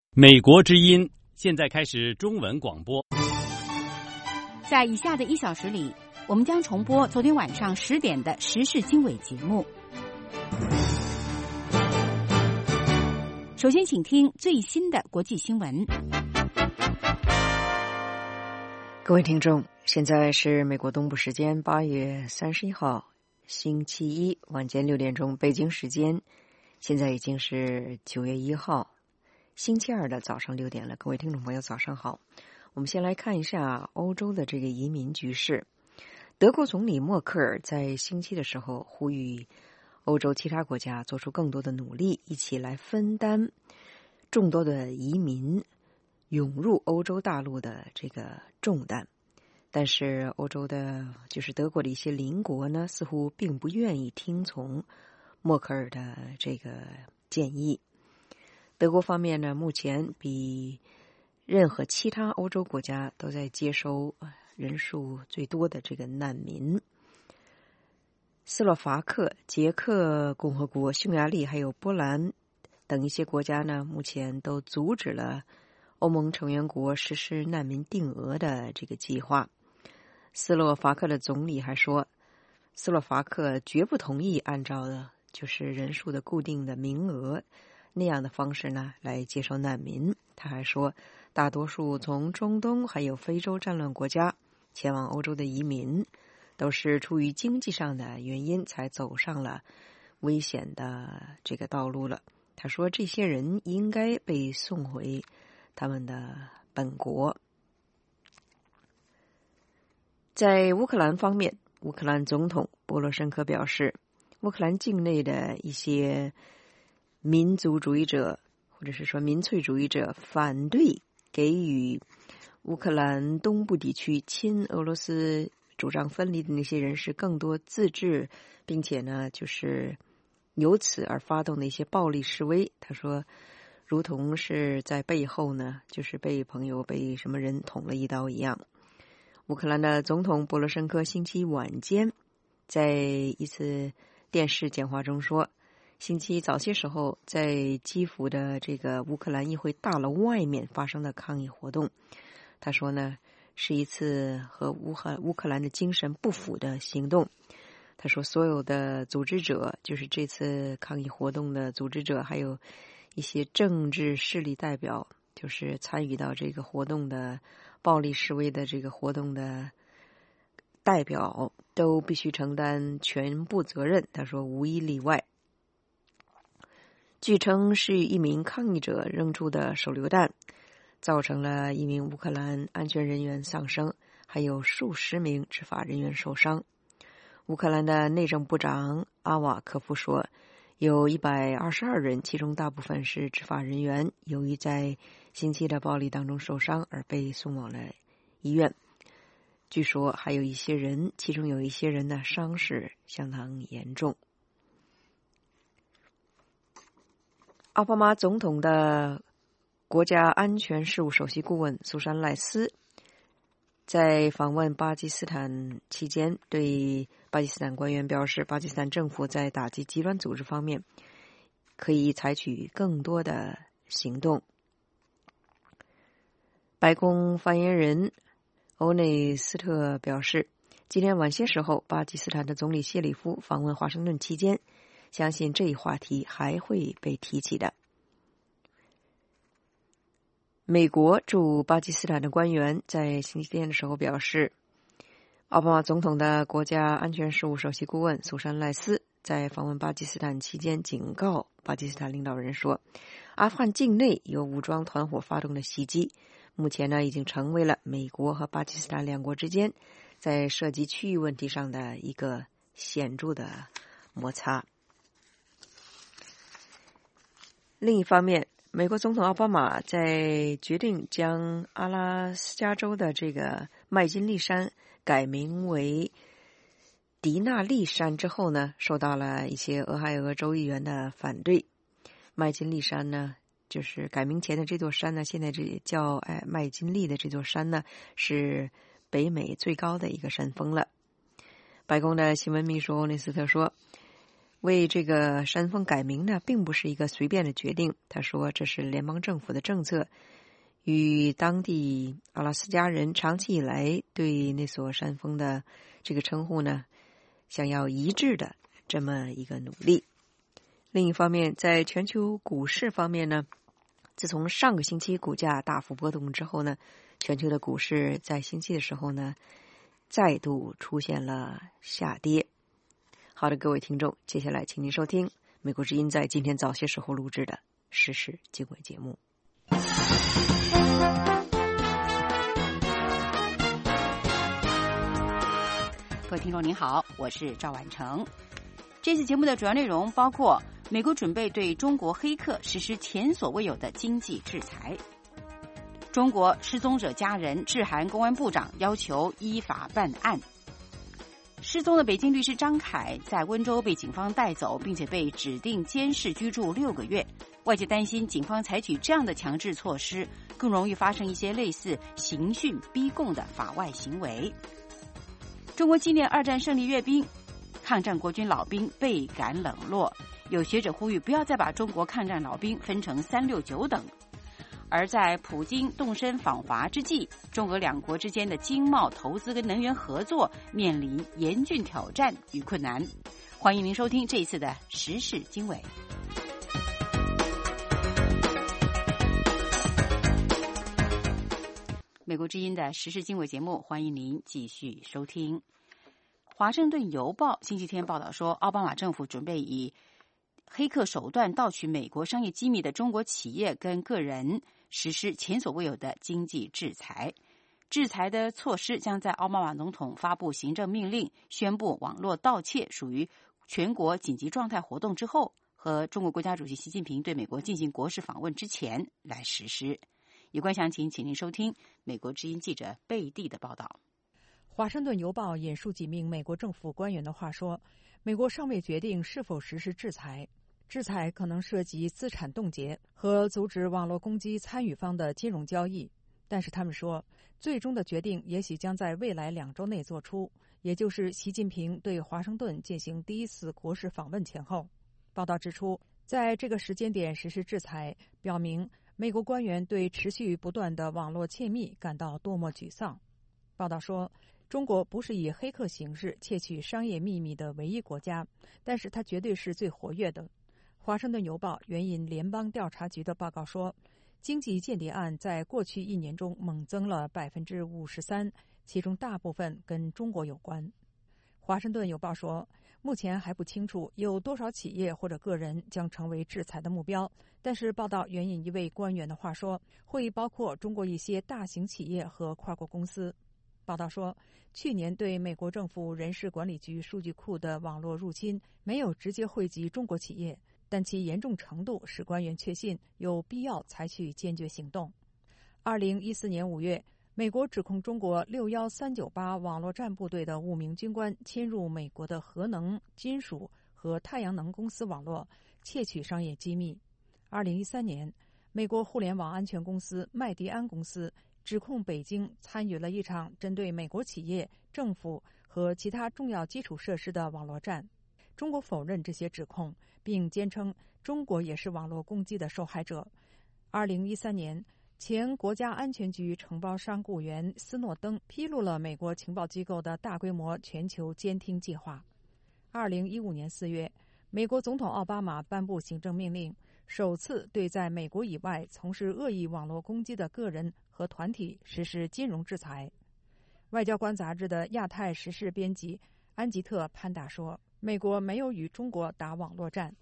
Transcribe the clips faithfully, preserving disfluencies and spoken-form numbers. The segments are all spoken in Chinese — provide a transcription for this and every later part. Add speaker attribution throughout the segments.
Speaker 1: 美国之音现在开始中文广播。
Speaker 2: 在以下的一小时里，我们将重播昨天晚上十点的时事经纬节目。首先，请听最新的国际新闻。
Speaker 3: 各位听众，现在是美国东部时间八月三十一号星期一晚间六点钟，北京时间现在已经是九月一号星期二的早上六点了。各位听众朋友早上好，我们先来看一下欧洲的这个移民局势。德国总理默克尔在星期的时候呼吁欧洲其他国家做出更多的努力，一起来分担众多的移民涌入欧洲大陆的这个重担。但是欧洲的就是德国的一些邻国呢，似乎并不愿意听从默克尔的这个建议。德国方面呢，目前比任何其他欧洲国家都在接收人数最多的这个难民。斯洛伐克、捷克共和国、匈牙利还有波兰等一些国家呢，目前都阻止了欧盟成员国实施难民定额的这个计划。斯洛伐克的总理还说，斯洛伐克绝不同意按照就是人数的固定的名额那样的方式呢来接收难民。他还说，大多数从中东还有非洲战乱国家前往欧洲的移民都是出于经济上的原因才走上了危险的这个道路了。他说，这些人应该被送回他们的本国。在乌克兰方面，乌克兰总统波罗申科表示，乌克兰境内的一些民族主义者或者是说民粹主义者反对给予乌克兰东部地区亲俄罗斯主张分离的那些人士更多自治，并且呢就是由此而发动的一些暴力示威。他说，如同是在背后呢就是被朋友被什么人捅了一刀一样。乌克兰的总统波罗申科星期晚间在一次电视讲话中说，星期早些时候在基辅的这个乌克兰议会大楼外面发生的抗议活动，他说呢是一次和乌克乌克兰的精神不符的行动。他说，所有的组织者，就是这次抗议活动的组织者，还有一些政治势力代表，就是参与到这个活动的暴力示威的这个活动的代表，都必须承担全部责任。他说，无一例外。据称是一名抗议者扔出的手榴弹，造成了一名乌克兰安全人员丧生，还有数十名执法人员受伤。乌克兰的内政部长阿瓦科夫说，有一百二十二人，其中大部分是执法人员，由于在星期的暴力当中受伤而被送往了医院。据说还有一些人，其中有一些人的伤势相当严重。奥巴马总统的国家安全事务首席顾问苏珊·赖斯在访问巴基斯坦期间对巴基斯坦官员表示，巴基斯坦政府在打击极端组织方面可以采取更多的行动。白宫发言人欧内斯特表示，今天晚些时候巴基斯坦的总理谢里夫访问华盛顿期间，相信这一话题还会被提起的。美国驻巴基斯坦的官员在星期天的时候表示，奥巴马总统的国家安全事务首席顾问苏珊·赖斯在访问巴基斯坦期间警告巴基斯坦领导人说，阿富汗境内有武装团伙发动的袭击，目前呢已经成为了美国和巴基斯坦两国之间在涉及区域问题上的一个显著的摩擦。另一方面，美国总统奥巴马在决定将阿拉斯加州的这个麦金利山改名为迪纳利山之后呢，受到了一些俄亥俄州议员的反对。麦金利山呢，就是改名前的这座山呢，现在这叫哎麦金利的这座山呢，是北美最高的一个山峰了。白宫的新闻秘书欧内斯特说， 为这个山峰改名呢，并不是一个随便的决定。他说，这是联邦政府的政策，与当地阿拉斯加人长期以来对那所山峰的这个称呼呢，想要一致的这么一个努力。另一方面，在全球股市方面呢，自从上个星期股价大幅波动之后呢，全球的股市在星期的时候呢，再度出现了下跌。好的，各位听众，接下来请您收听美国之音在今天早些时候录制的时事经纬节目。
Speaker 2: 各位听众您好，我是赵婉成。这次节目的主要内容包括：美国准备对中国黑客实施前所未有的经济制裁；中国失踪者家人致函公安部长，要求依法办案；失踪的北京律师张凯在温州被警方带走，并且被指定监视居住六个月。外界担心警方采取这样的强制措施，更容易发生一些类似刑讯逼供的法外行为。中国纪念二战胜利阅兵，抗战国军老兵倍感冷落，有学者呼吁不要再把中国抗战老兵分成三六九等。而在普京动身访华之际，中俄两国之间的经贸、投资跟能源合作面临严峻挑战与困难。欢迎您收听这一次的时事经纬。美国之音的时事经纬节目，欢迎您继续收听。华盛顿邮报星期天报道说，奥巴马政府准备以黑客手段盗取美国商业机密的中国企业跟个人实施前所未有的经济制裁。制裁的措施将在奥巴马总统发布行政命令，宣布网络盗窃属于全国紧急状态活动之后，和中国国家主席习近平对美国进行国事访问之前来实施。有关详情，请您收听美国之音记者贝蒂的报道。
Speaker 4: 华盛顿邮报引述几名美国政府官员的话说，美国尚未决定是否实施制裁，制裁可能涉及资产冻结和阻止网络攻击参与方的金融交易，但是他们说，最终的决定也许将在未来两周内做出，也就是习近平对华盛顿进行第一次国事访问前后。报道指出，在这个时间点实施制裁，表明美国官员对持续不断的网络窃密感到多么沮丧。报道说，中国不是以黑客形式窃取商业秘密的唯一国家，但是它绝对是最活跃的。华盛顿邮报援引联邦调查局的报告说，经济间谍案在过去一年中猛增了百分之五十三，其中大部分跟中国有关。华盛顿邮报说，目前还不清楚有多少企业或者个人将成为制裁的目标，但是报道援引一位官员的话说，会包括中国一些大型企业和跨国公司。报道说，去年对美国政府人事管理局数据库的网络入侵没有直接惠及中国企业，但其严重程度使官员确信有必要采取坚决行动。二零一四年五月，美国指控中国六一三九八网络战部队的五名军官侵入美国的核能、金属和太阳能公司网络，窃取商业机密。二零一三年，美国互联网安全公司麦迪安公司指控北京参与了一场针对美国企业、政府和其他重要基础设施的网络战。中国否认这些指控，并坚称中国也是网络攻击的受害者。二零一三年，前国家安全局承包商雇员斯诺登披露了美国情报机构的大规模全球监听计划。二零一五年四月，美国总统奥巴马颁布行政命令，首次对在美国以外从事恶意网络攻击的个人和团体实施金融制裁。外交官杂志的亚太时事编辑安吉特·潘达说，美国没有与中国打网络战。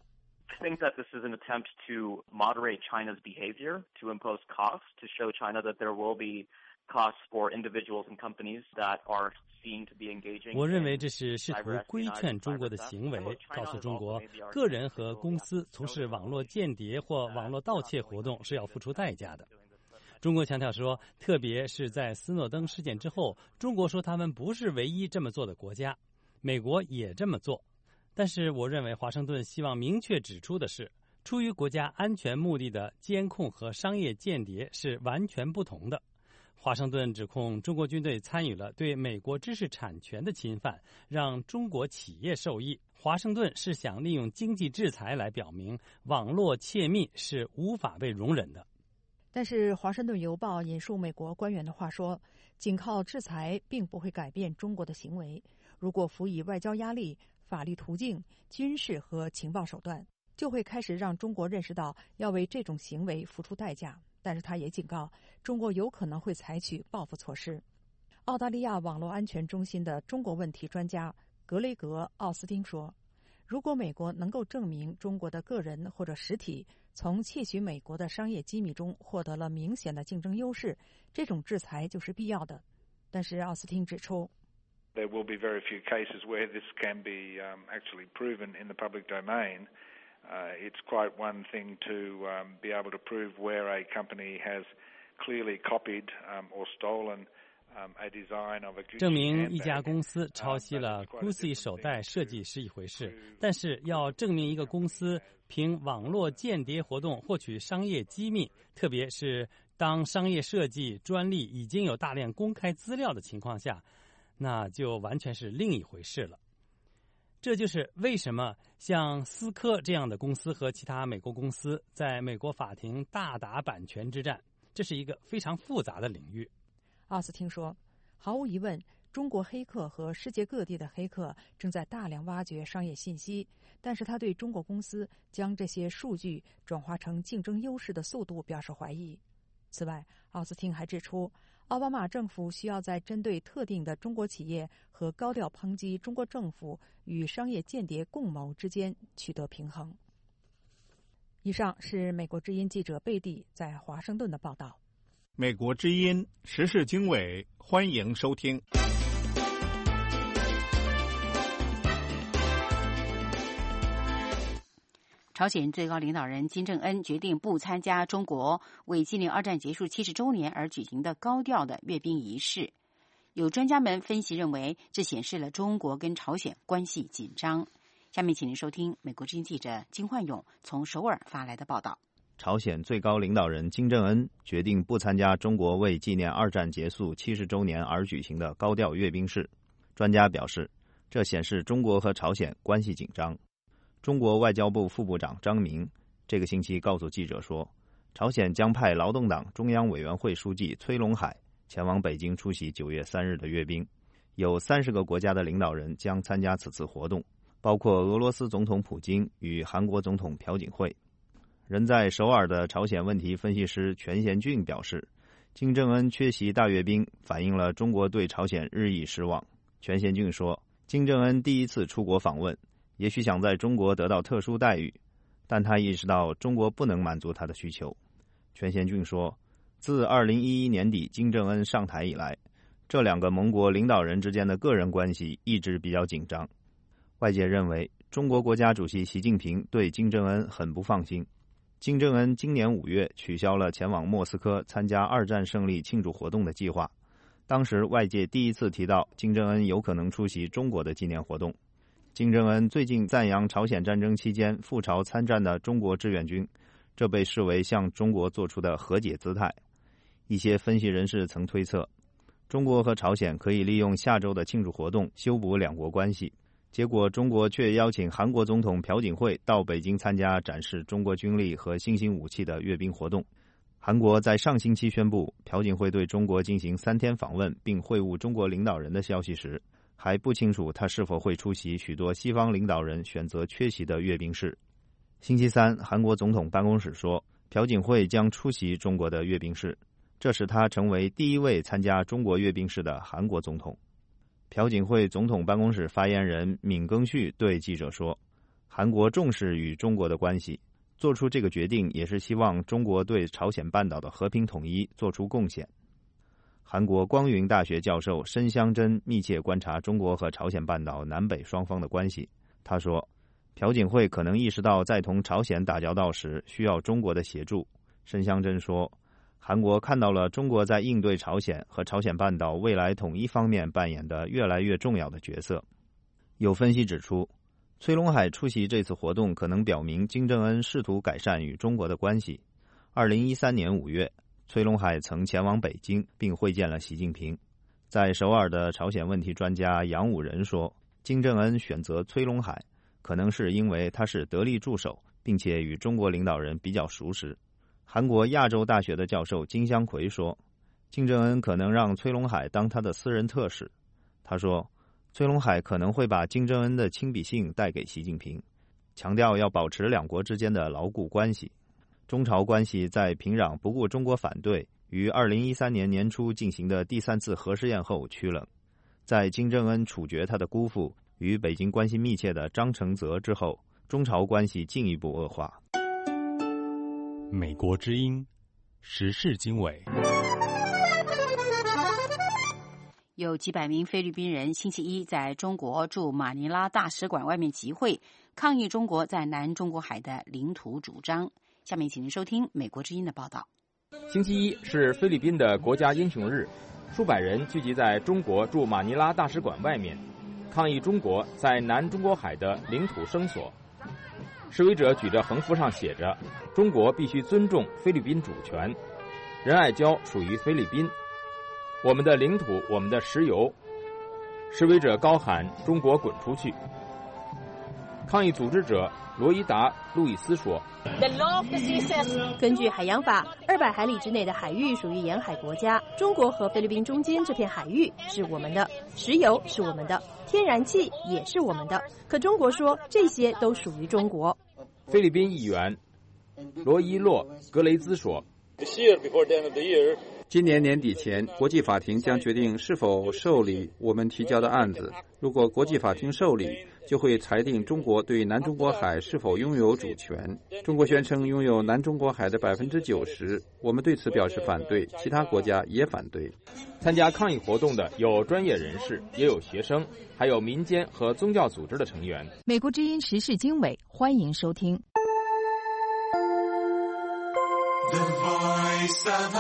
Speaker 5: I think that this is an attempt to moderate China's behavior, to impose costs, to show China that there will be costs for individuals and companies that are seen to be engaging.
Speaker 1: 我认为这是试图规劝中国的行为，告诉中国个人和公司从事网络间谍或网络盗窃活动是要付出代价的。中国强调说，特别是在斯诺登事件之后，中国说他们不是唯一这么做的国家，美国也这么做。但是我认为华盛顿希望明确指出的是，出于国家安全目的的监控和商业间谍是完全不同的。 华盛顿指控中国军队参与了对美国知识产权的侵犯，让中国企业受益。华盛顿是想利用经济制裁来表明网络窃密是无法被容忍的。
Speaker 4: 但是《华盛顿邮报》引述美国官员的话说，仅靠制裁并不会改变中国的行为，如果辅以外交压力、法律途径、军事和情报手段，就会开始让中国认识到要为这种行为付出代价。但是他也警告，中国有可能会采取报复措施。澳大利亚网络安全中心的中国问题专家格雷格·奥斯汀说，如果美国能够证明中国的个人或者实体从窃取美国的商业机密中获得了明显的竞争优势，这种制裁就是必要的。但是奥斯汀指出，
Speaker 6: There will be very few cases where this can be um, actually proven in the public domain. Uh, it's quite one thing to um, be able to prove where a company has clearly copied um, or stolen um, a design of a Gucci handbag.
Speaker 1: 证明一家公司抄袭了 Gucci 手袋设计是一回事，但是要证明一个公司凭网络间谍活动获取商业机密，特别是当商业设计专利已经有大量公开资料的情况下，那就完全是另一回事了。这就是为什么像思科这样的公司和其他美国公司在美国法庭大打版权之战，这是一个非常复杂的领域。
Speaker 4: 奥斯汀说，毫无疑问，中国黑客和世界各地的黑客正在大量挖掘商业信息，但是他对中国公司将这些数据转化成竞争优势的速度表示怀疑。此外，奥斯汀还指出，奥巴马政府需要在针对特定的中国企业和高调抨击中国政府与商业间谍共谋之间取得平衡。以上是美国之音记者贝蒂在华盛顿的报道。
Speaker 7: 美国之音时事经纬，欢迎收听。
Speaker 2: 朝鲜最高领导人金正恩决定不参加中国为纪念二战结束七十周年而举行的高调的阅兵仪式。有专家们分析认为，这显示了中国跟朝鲜关系紧张。下面请您收听美国之音记者金焕勇从首尔发来的报道。
Speaker 8: 朝鲜最高领导人金正恩决定不参加中国为纪念二战结束七十周年而举行的高调阅兵式。专家表示，这显示中国和朝鲜关系紧张。中国外交部副部长张明这个星期告诉记者说，朝鲜将派劳动党中央委员会书记崔龙海前往北京出席九月三日的阅兵，有三十个国家的领导人将参加此次活动，包括俄罗斯总统普京与韩国总统朴槿惠。人在首尔的朝鲜问题分析师全贤俊表示，金正恩缺席大阅兵反映了中国对朝鲜日益失望。全贤俊说，金正恩第一次出国访问，也许想在中国得到特殊待遇，但他意识到中国不能满足他的需求。全贤俊说，自二零一一年底金正恩上台以来，这两个盟国领导人之间的个人关系一直比较紧张。外界认为，中国国家主席习近平对金正恩很不放心。金正恩今年五月取消了前往莫斯科参加二战胜利庆祝活动的计划，当时外界第一次提到金正恩有可能出席中国的纪念活动。金正恩最近赞扬朝鲜战争期间赴朝参战的中国志愿军，这被视为向中国做出的和解姿态。一些分析人士曾推测，中国和朝鲜可以利用下周的庆祝活动修补两国关系，结果中国却邀请韩国总统朴槿惠到北京参加展示中国军力和新型武器的阅兵活动。韩国在上星期宣布朴槿惠对中国进行三天访问并会晤中国领导人的消息时，还不清楚他是否会出席许多西方领导人选择缺席的阅兵式。星期三，韩国总统办公室说，朴槿惠将出席中国的阅兵式，这使他成为第一位参加中国阅兵式的韩国总统。朴槿惠总统办公室发言人闵耕旭对记者说，韩国重视与中国的关系，做出这个决定也是希望中国对朝鲜半岛的和平统一做出贡献。韩国光云大学教授申香珍密切观察中国和朝鲜半岛南北双方的关系。他说，朴槿惠可能意识到在同朝鲜打交道时需要中国的协助。申香珍说，韩国看到了中国在应对朝鲜和朝鲜半岛未来统一方面扮演的越来越重要的角色。有分析指出，崔龙海出席这次活动可能表明金正恩试图改善与中国的关系。二零一三年五月， 崔龙海曾前往北京并会见了习近平。在首尔的朝鲜问题专家杨武仁说，金正恩选择崔龙海可能是因为他是得力助手，并且与中国领导人比较熟识。韩国亚洲大学的教授金香奎说，金正恩可能让崔龙海当他的私人特使。他说，崔龙海可能会把金正恩的亲笔信带给习近平，强调要保持两国之间的牢固关系。中朝关系在平壤不顾中国反对，于二零一三年年初进行的第三次核试验后趋冷。在金正恩处决他的姑父与北京关系密切的张承泽之后，中朝关系进一步恶化。
Speaker 7: 美国之音，时事经纬。
Speaker 2: 有几百名菲律宾人星期一在中国驻马尼拉大使馆外面集会，抗议中国在南中国海的领土主张。下面请您收听美国之音的报道。
Speaker 9: 星期一是菲律宾的国家英雄日，数百人聚集在中国驻马尼拉大使馆外面，抗议中国在南中国海的领土声索。示威者举着横幅，上写着“中国必须尊重菲律宾主权，仁爱礁属于菲律宾，我们的领土，我们的石油”。示威者高喊“中国滚出去”。抗议组织者罗伊达·路易斯说，
Speaker 10: 根据海洋法，二百海里之内的海域属于沿海国家，中国和菲律宾中间这片海域是我们的，石油是我们的，天然气也是我们的，可中国说这些都属于中国。
Speaker 9: 菲律宾议员罗伊洛·格雷兹说，
Speaker 11: 今年年底前，国际法庭将决定是否受理我们提交的案子。如果国际法庭受理，就会裁定中国对南中国海是否拥有主权。中国宣称拥有南中国海的百分之九十，我们对此表示反对，其他国家也反对。
Speaker 9: 参加抗议活动的有专业人士，也有学生，还有民间和宗教组织的成员。
Speaker 12: 美国之音时事经纬，欢迎收听。
Speaker 2: The Voice of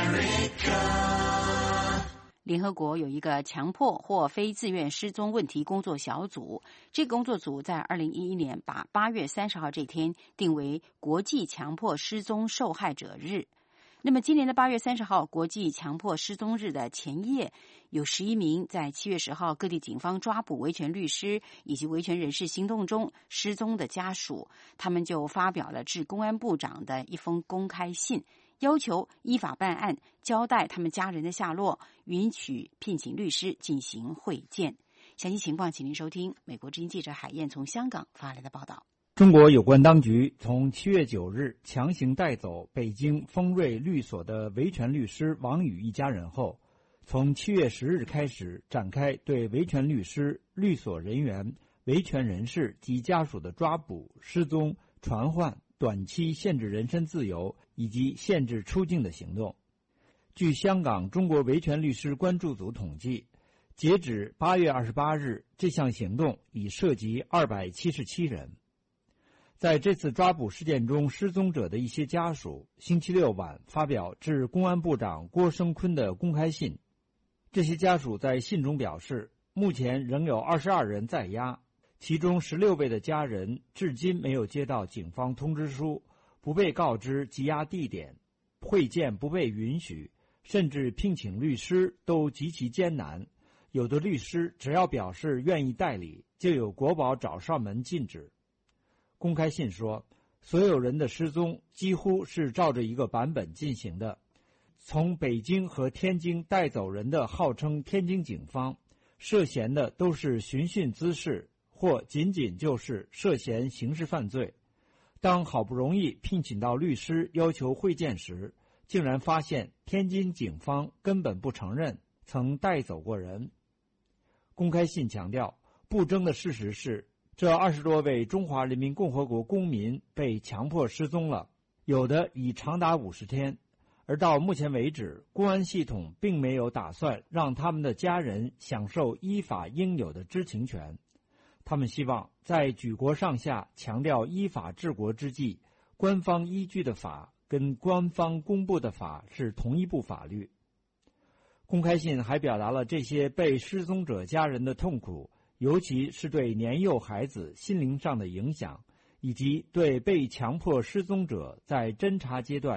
Speaker 2: America。联合国有一个强迫或非自愿失踪问题工作小组，这个工作组在二零一一年把八月三十号这天定为国际强迫失踪受害者日。那么今年的八月三十号，国际强迫失踪日的前夜，有十一名在七月十号各地警方抓捕维权律师以及维权人士行动中失踪的家属，他们就发表了致公安部长的一封公开信，要求依法办案，交代他们家人的下落，允许聘请律师进行会见。详细情况请您收听美国之音记者海燕从香港发来的报道。
Speaker 13: 中国有关当局从七月九日强行带走北京丰瑞律所的维权律师王宇一家人后，从七月十日开始展开对维权律师、律所人员、维权人士及家属的抓捕、失踪、传唤、短期限制人身自由以及限制出境的行动。据香港中国维权律师关注组统计，截止八月二十八日，这项行动已涉及二百七十七人。在这次抓捕事件中失踪者的一些家属，星期六晚发表致公安部长郭声琨的公开信。这些家属在信中表示，目前仍有二十二人在押，其中十六位的家人至今没有接到警方通知书，不被告知羁押地点，会见不被允许，甚至聘请律师都极其艰难。有的律师只要表示愿意代理，就有国保找上门禁止。公开信说，所有人的失踪几乎是照着一个版本进行的。从北京和天津带走人的号称天津警方，涉嫌的都是寻衅滋事，或仅仅就是涉嫌刑事犯罪。当好不容易聘请到律师要求会见时，竟然发现天津警方根本不承认曾带走过人。公开信强调，不争的事实是，这二十多位中华人民共和国公民被强迫失踪了，有的已长达五十天，而到目前为止，公安系统并没有打算让他们的家人享受依法应有的知情权。他们希望在举国上下强调依法治国之际，官方依据的法跟官方公布的法是同一部法律。公开信还表达了这些被失踪者家人的痛苦，尤其是对年幼孩子心灵上的影响，以及对被强迫失踪者在侦查阶段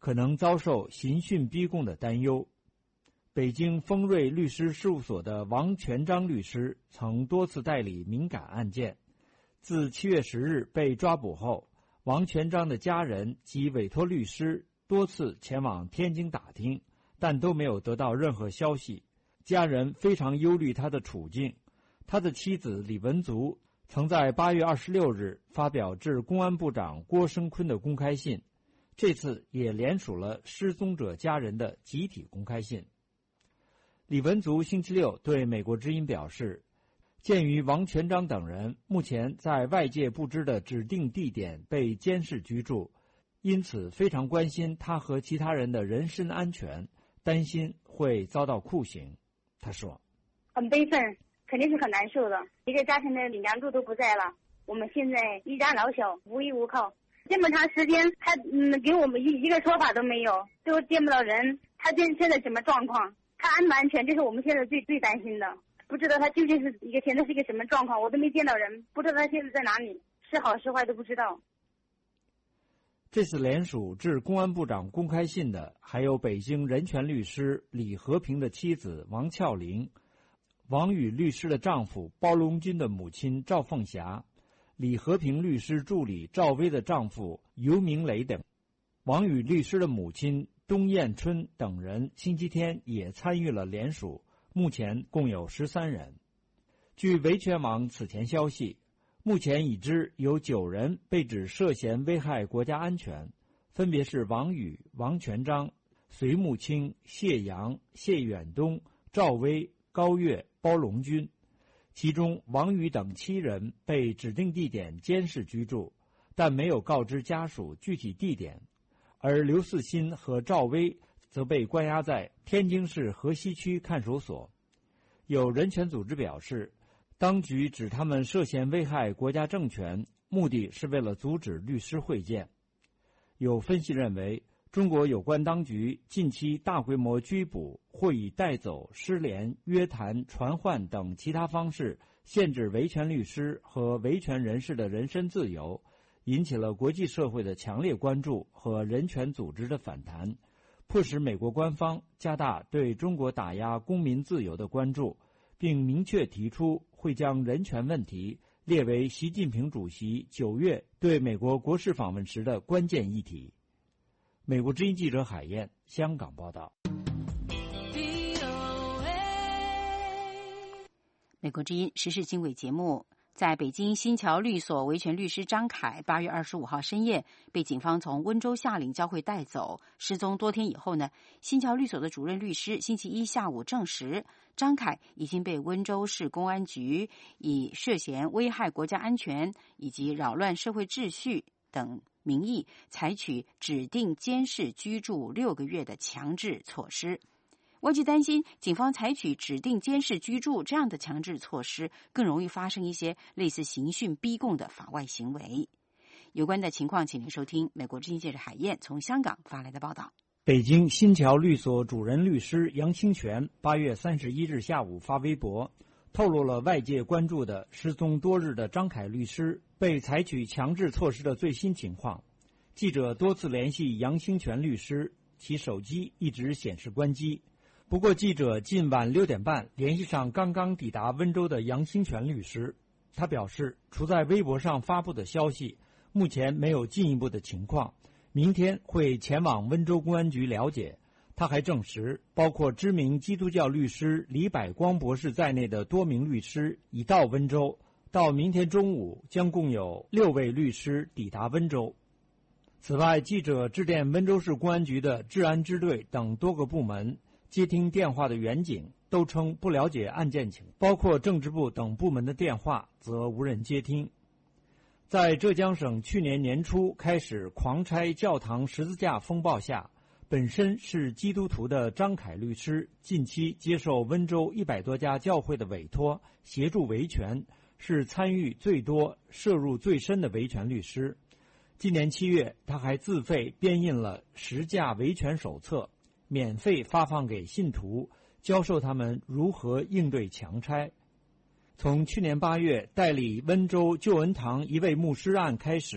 Speaker 13: 可能遭受刑讯逼供的担忧。北京丰瑞律师事务所的王全章律师曾多次代理敏感案件，自七月十日被抓捕后，王全章的家人及委托律师多次前往天津打听，但都没有得到任何消息。家人非常忧虑他的处境。他的妻子李文足曾在八月二十六日发表致公安部长郭声琨的公开信，这次也联署了失踪者家人的集体公开信。李文足星期六对美国之音表示，鉴于王全章等人目前在外界不知的指定地点被监视居住，因此非常关心他和其他人的人身安全，担心会遭到酷刑。他说，
Speaker 14: 很悲愤，肯定是很难受的，一个家庭的梁柱都不在了，我们现在一家老小无依无靠，这么长时间他嗯给我们一一个说法都没有，都见不到人，他现现在什么状况，他安不安全，这是我们现在最最担心的，不知道他究竟是一个现在是一个什么状况，我都没见到人，不知道他现在在哪里，是好是坏都不知道。
Speaker 13: 这次联署致公安部长公开信的还有北京人权律师李和平的妻子王俏玲，王宇律师的丈夫包龙军的母亲赵凤霞，李和平律师助理赵薇的丈夫尤明磊等。王宇律师的母亲东艳春等人星期天也参与了联署，目前共有十三人。据维权网此前消息，目前已知有九人被指涉嫌危害国家安全，分别是王宇、王全章、隋木清、谢阳、谢远东、赵薇、高跃、包龙军。其中王宇等七人被指定地点监视居住，但没有告知家属具体地点，而刘四新和赵薇则被关押在天津市河西区看守所。有人权组织表示，当局指他们涉嫌危害国家政权，目的是为了阻止律师会见。有分析认为，中国有关当局近期大规模拘捕或以带走、失联、约谈、传唤等其他方式限制维权律师和维权人士的人身自由，引起了国际社会的强烈关注和人权组织的反弹，迫使美国官方加大对中国打压公民自由的关注，并明确提出会将人权问题列为习近平主席九月对美国国事访问时的关键议题。美国之音记者海燕，香港报道。
Speaker 2: 美国之音时事经纬节目，在北京新桥律所维权律师张凯八月二十五号深夜被警方从温州下岭交会带走，失踪多天以后呢，新桥律所的主任律师星期一下午证实，张凯已经被温州市公安局以涉嫌危害国家安全以及扰乱社会秩序等名义采取指定监视居住六个月的强制措施。外界担心，警方采取指定监视居住这样的强制措施，更容易发生一些类似刑讯逼供的法外行为。有关的情况，请您收听美国之音记者海燕从香港发来的报道。
Speaker 13: 北京新桥律所主任律师杨清泉八月三十一日下午发微博，透露了外界关注的失踪多日的张凯律师被采取强制措施的最新情况。记者多次联系杨清泉律师，其手机一直显示关机。不过记者近晚六点半联系上刚刚抵达温州的杨清泉律师，他表示，除在微博上发布的消息，目前没有进一步的情况，明天会前往温州公安局了解。他还证实，包括知名基督教律师李百光博士在内的多名律师已到温州，到明天中午将共有六位律师抵达温州。此外，记者致电温州市公安局的治安支队等多个部门，接听电话的员警都称不了解案件情况，包括政治部等部门的电话则无人接听。在浙江省去年年初开始狂拆教堂十字架风暴下，本身是基督徒的张凯律师近期接受温州一百多家教会的委托，协助维权，是参与最多、涉入最深的维权律师。今年七月，他还自费编印了十架维权手册，免费发放给信徒，教授他们如何应对强拆。从去年八月代理温州救恩堂一位牧师案开始，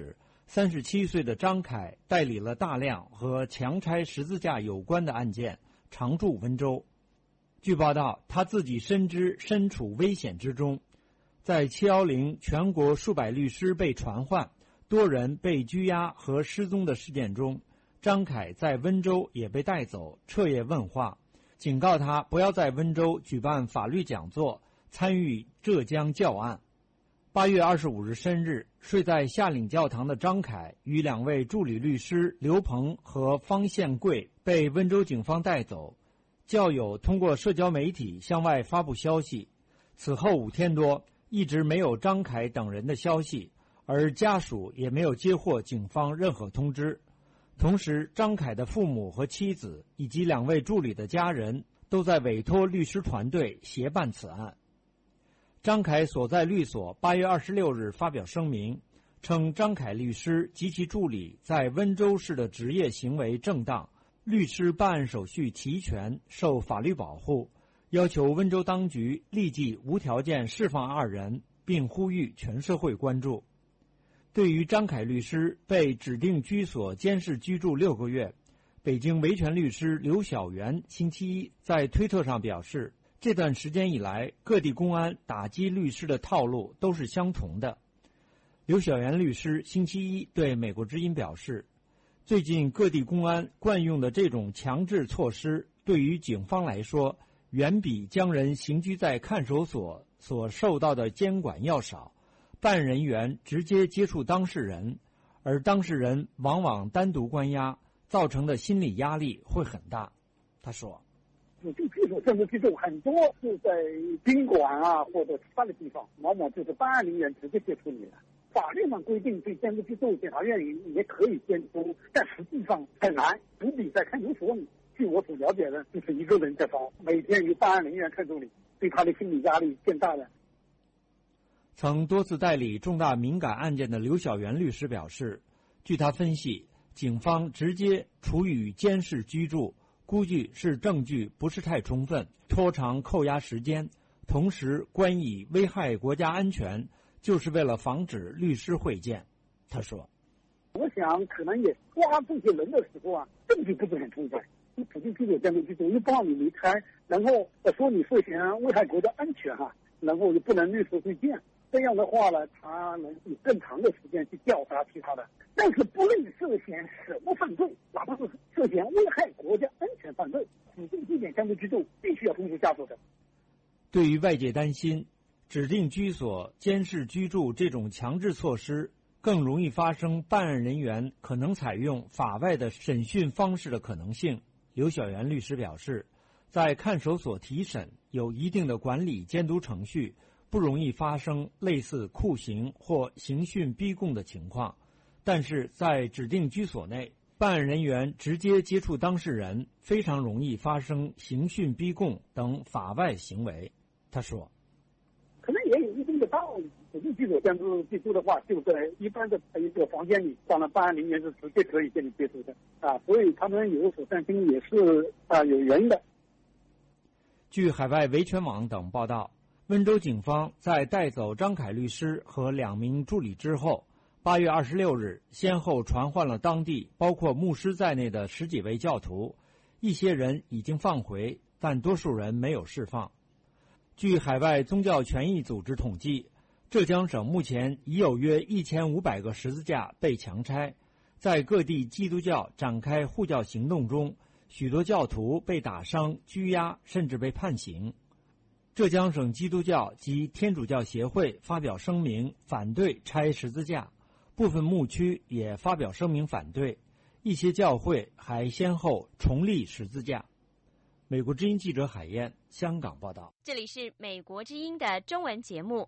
Speaker 13: 三十七岁的张凯代理了大量和强拆十字架有关的案件，常驻温州。据报道，他自己深知身处危险之中。在七一零全国数百律师被传唤，多人被拘押和失踪的事件中，张凯在温州也被带走，彻夜问话，警告他不要在温州举办法律讲座，参与浙江教案。八月二十五日深日，睡在下岭教堂的张凯与两位助理律师刘鹏和方宪贵被温州警方带走。教友通过社交媒体向外发布消息，此后五天多一直没有张凯等人的消息，而家属也没有接获警方任何通知。同时，张凯的父母和妻子以及两位助理的家人都在委托律师团队协办此案。张凯所在律所八月二十六日发表声明，称张凯律师及其助理在温州市的职业行为正当，律师办案手续齐全，受法律保护，要求温州当局立即无条件释放二人，并呼吁全社会关注。对于张凯律师被指定居所监视居住六个月，北京维权律师刘晓元星期一在推特上表示，这段时间以来，各地公安打击律师的套路都是相同的。刘晓元律师星期一对美国之音表示，最近各地公安惯用的这种强制措施，对于警方来说，远比将人刑拘在看守所所受到的监管要少。办案人员直接接触当事人，而当事人往往单独关押，造成的心理压力会很大。他说，
Speaker 15: 指定居所监视居住很多是在宾馆啊或者其他的地方，往往就是办案人员直接接触你了。法律上规定对监视居住，检察院也可以监督，但实际上很难。总比在看守所里，据我所了解的，就是一个人在房，每天有办案人员看住你，对他的心理压力更大了。
Speaker 13: 曾多次代理重大敏感案件的刘晓元律师表示，据他分析，警方直接处以监视居住，估计是证据不是太充分，拖长扣押时间，同时关以危害国家安全，就是为了防止律师会见。他说，
Speaker 15: 我想可能也抓这些人的时候啊，证据不是很充分，你指定居所监视居住，又不让你离开，然后说你涉嫌危害国家安全哈、啊，然后又不能律师会见。这样的话呢，他能以更长的时间去调查其他的，但是不论涉嫌什么犯罪，哪怕是涉嫌危害国家安全犯罪，指定地点监视居住必须要通知家属的。
Speaker 13: 对于外界担心指定居所监视居住这种强制措施更容易发生办案人员可能采用法外的审讯方式的可能性，刘晓元律师表示，在看守所提审有一定的管理监督程序，不容易发生类似酷刑或刑讯逼供的情况，但是在指定居所内，办案人员直接接触当事人，非常容易发生刑讯逼供等法外行为。他说，
Speaker 15: 可能也有一定的道理。指定居所监视居住的话，就在一般的一个房间里，当然办案人员是直接可以跟你接触的啊，所以他们有所担心也是啊有人的。
Speaker 13: 据海外维权网等报道，温州警方在带走张凯律师和两名助理之后，八月二十六日先后传唤了当地包括牧师在内的十几位教徒，一些人已经放回，但多数人没有释放。据海外宗教权益组织统计，浙江省目前已有约一千五百个十字架被强拆，在各地基督教展开护教行动中，许多教徒被打伤、拘押，甚至被判刑。浙江省基督教及天主教协会发表声明反对拆十字架，部分牧区也发表声明反对，一些教会还先后重立十字架。美国之音记者海燕，香港报道。
Speaker 16: 这里是美国之音的中文节目。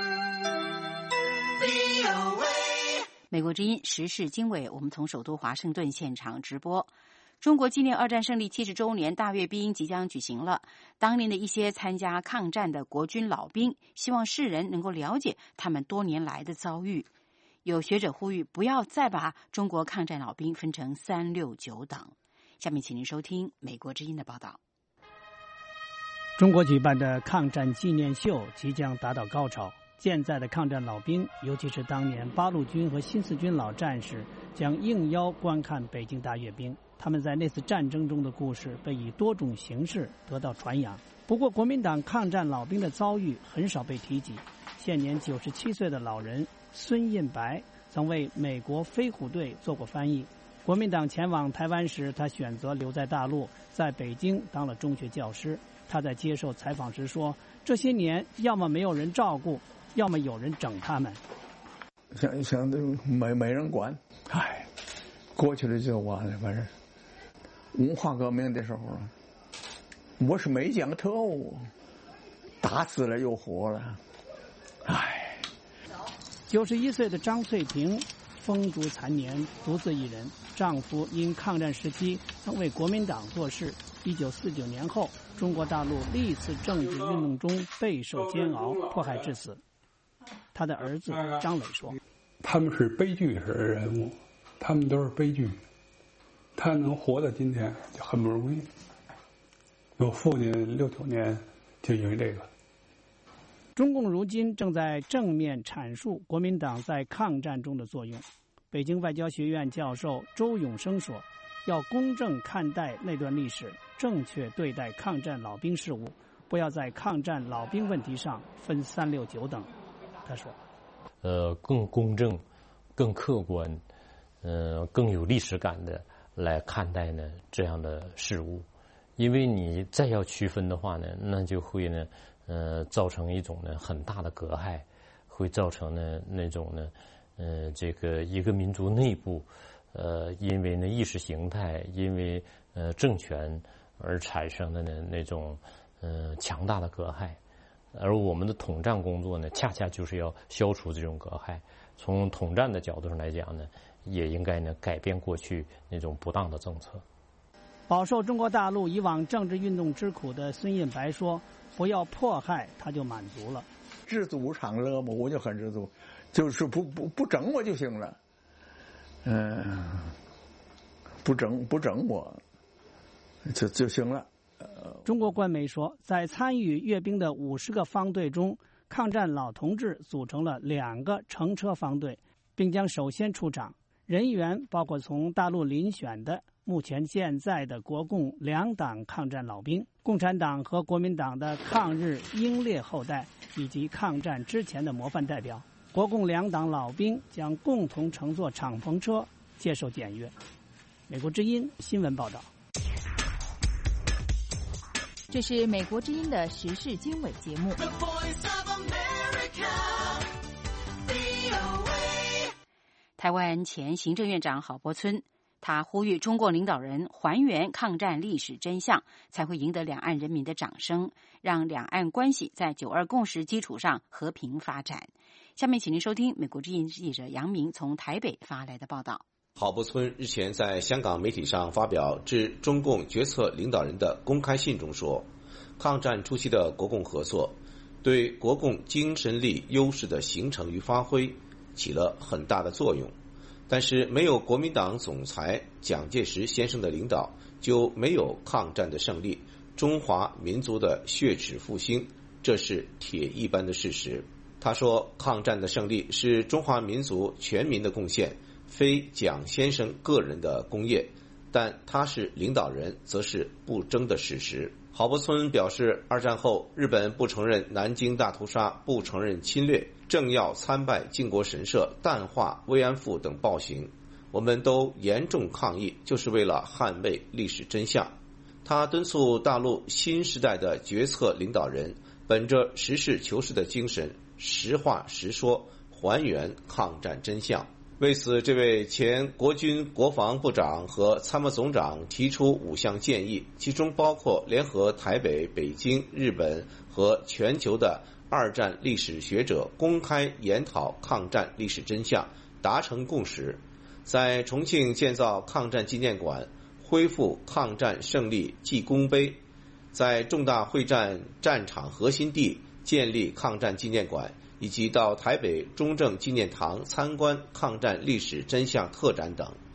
Speaker 2: 美国之音时事经纬，我们从首都华盛顿现场直播。中国纪念二战胜利七十周年大阅兵即将举行了，当年的一些参加抗战的国军老兵希望世人能够了解他们多年来的遭遇。有学者呼吁不要再把中国抗战老兵分成三六九等。下面请您收听美国之音的报道。
Speaker 17: 中国举办的抗战纪念秀即将达到高潮， 健在的抗战老兵，尤其是当年八路军和新四军老战士，将应邀观看北京大阅兵。他们在那次战争中的故事被以多种形式得到传扬。不过，国民党抗战老兵的遭遇很少被提及。现年九十七岁的老人孙印白曾为美国飞虎队做过翻译。国民党前往台湾时，他选择留在大陆，在北京当了中学教师。他在接受采访时说：“这些年，要么没有人照顾，要么有人整他们。
Speaker 18: 想想都没没人管，唉，过去了就完了。反正文化革命的时候，我是没讲特务，打死了又活了，唉。”
Speaker 17: 九十一岁的张翠萍风烛残年，独自一人。丈夫因抗战时期曾为国民党做事。一九四九年后，中国大陆历次政治运动中备受煎熬，迫害致死。他的儿子张磊说：“
Speaker 19: 他们是悲剧式的人物，他们都是悲剧。他能活到今天就很不容易。我父亲六九年就因为这个。”
Speaker 17: 中共如今正在正面阐述国民党在抗战中的作用。北京外交学院教授周永生说：“要公正看待那段历史，正确对待抗战老兵事务，不要在抗战老兵问题上分三六九等。”他说：“
Speaker 20: 呃，更公正、更客观、呃，更有历史感的来看待呢这样的事物，因为你再要区分的话呢，那就会呢，呃，造成一种呢很大的隔阂，会造成呢那种呢。”呃，这个一个民族内部，呃，因为呢意识形态，因为呃政权而产生的呢那种呃强大的隔阂，而我们的统战工作呢，恰恰就是要消除这种隔阂。从统战的角度上来讲呢，也应该呢改变过去那种不当的政策。
Speaker 17: 饱受中国大陆以往政治运动之苦的孙印白说：“不要迫害，他就满足了。
Speaker 18: 知足常乐嘛，我就很知足。”就是不不不整我就行了，嗯、呃，不整不整我，就就行了。
Speaker 17: 中国官媒说，在参与阅兵的五十个方队中，抗战老同志组成了两个乘车方队，并将首先出场。人员包括从大陆遴选的目前健在的国共两党抗战老兵、共产党和国民党的抗日英烈后代，以及抗战之前的模范代表。国共两党老兵将共同乘坐敞篷车接受检阅。美国之音新闻报道。
Speaker 12: 这是美国之音的时事经纬节目。
Speaker 2: 台湾前行政院长郝柏村，他呼吁中共领导人还原抗战历史真相，才会赢得两岸人民的掌声，让两岸关系在九二共识基础上和平发展。下面请您收听美国之音记者杨明从台北发来的报道。
Speaker 21: 郝柏村日前在香港媒体上发表致中共决策领导人的公开信中说，抗战初期的国共合作对国共精神力优势的形成与发挥起了很大的作用，但是没有国民党总裁蒋介石先生的领导，就没有抗战的胜利，中华民族的血耻复兴，这是铁一般的事实。他说，抗战的胜利是中华民族全民的贡献，非蒋先生个人的功业，但他是领导人，则是不争的事实。郝柏村表示，二战后日本不承认南京大屠杀，不承认侵略，政要参拜靖国神社，淡化慰安妇等暴行，我们都严重抗议，就是为了捍卫历史真相。他敦促大陆新时代的决策领导人本着实事求是的精神，实话实说，还原抗战真相。为此，这位前国军国防部长和参谋总长提出五项建议，其中包括联合台北、北京、日本和全球的二战历史学者公开研讨抗战历史真相，达成共识，在重庆建造抗战纪念馆，恢复抗战胜利记功碑，在重大会战战场核心地建立抗战纪念馆，以以及到台北中正纪念堂参观抗战历史真相特展等。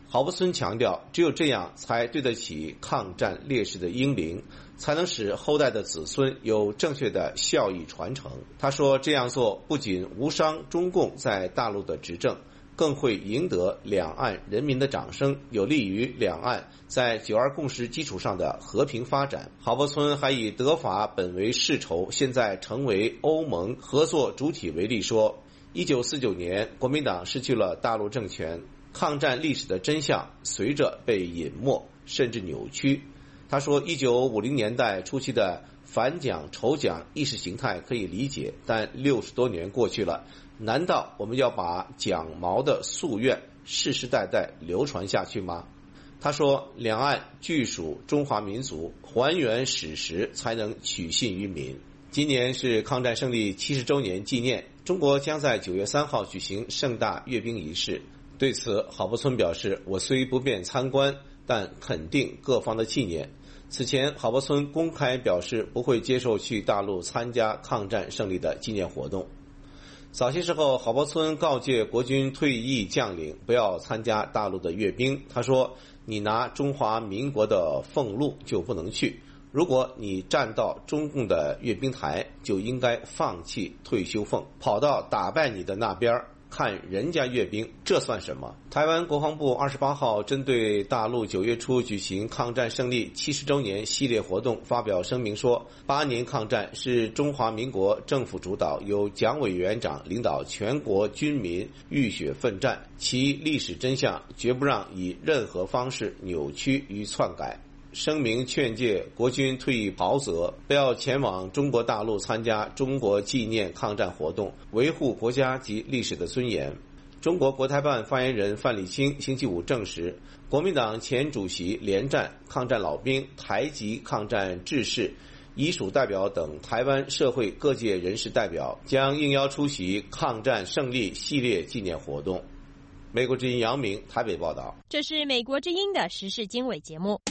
Speaker 21: 郝柏村强调，只有这样才对得起抗战烈士的英灵，才能使后代的子孙有正确的孝义传承。他说，这样做不仅无伤中共在大陆的执政，更会赢得两岸人民的掌声，有利于两岸在九二共识基础上的和平发展。郝柏村还以德法本为世仇，现在成为欧盟合作主体为例说，一九四九年国民党失去了大陆政权，抗战历史的真相随着被隐没甚至扭曲。他说，一九五零年代初期的反蒋仇蒋意识形态可以理解，但六十多年过去了，难道我们要把蒋毛的夙愿世世代代流传下去吗？他说，两岸俱属中华民族，还原史实才能取信于民。今年是抗战胜利七十周年纪念，中国将在九月三号举行盛大阅兵仪式。对此，郝柏村表示，我虽不便参观，但肯定各方的纪念。此前，郝柏村公开表示不会接受去大陆参加抗战胜利的纪念活动。早些时候，郝柏村告诫国军退役将领不要参加大陆的阅兵。他说，你拿中华民国的俸禄就不能去，如果你站到中共的阅兵台，就应该放弃退休俸，跑到打败你的那边看人家阅兵，这算什么？台湾国防部二十八号针对大陆九月初举行抗战胜利七十周年系列活动发表声明说，八年抗战是中华民国政府主导，由蒋委员长领导全国军民浴血奋战，其历史真相绝不让以任何方式扭曲与篡改。声明劝诫国军退役袍泽不要前往中国大陆参加中国纪念抗战活动，维护国家及历史的尊严。中国国台办发言人范礼清星期五证实，国民党前主席连战、抗战老兵、台籍抗战志士、遗属代表等台湾社会各界人士代表将应邀出席抗战胜利系列纪念活动。美国之音杨明台北报道。
Speaker 16: 这是美国之音的时事经纬节目。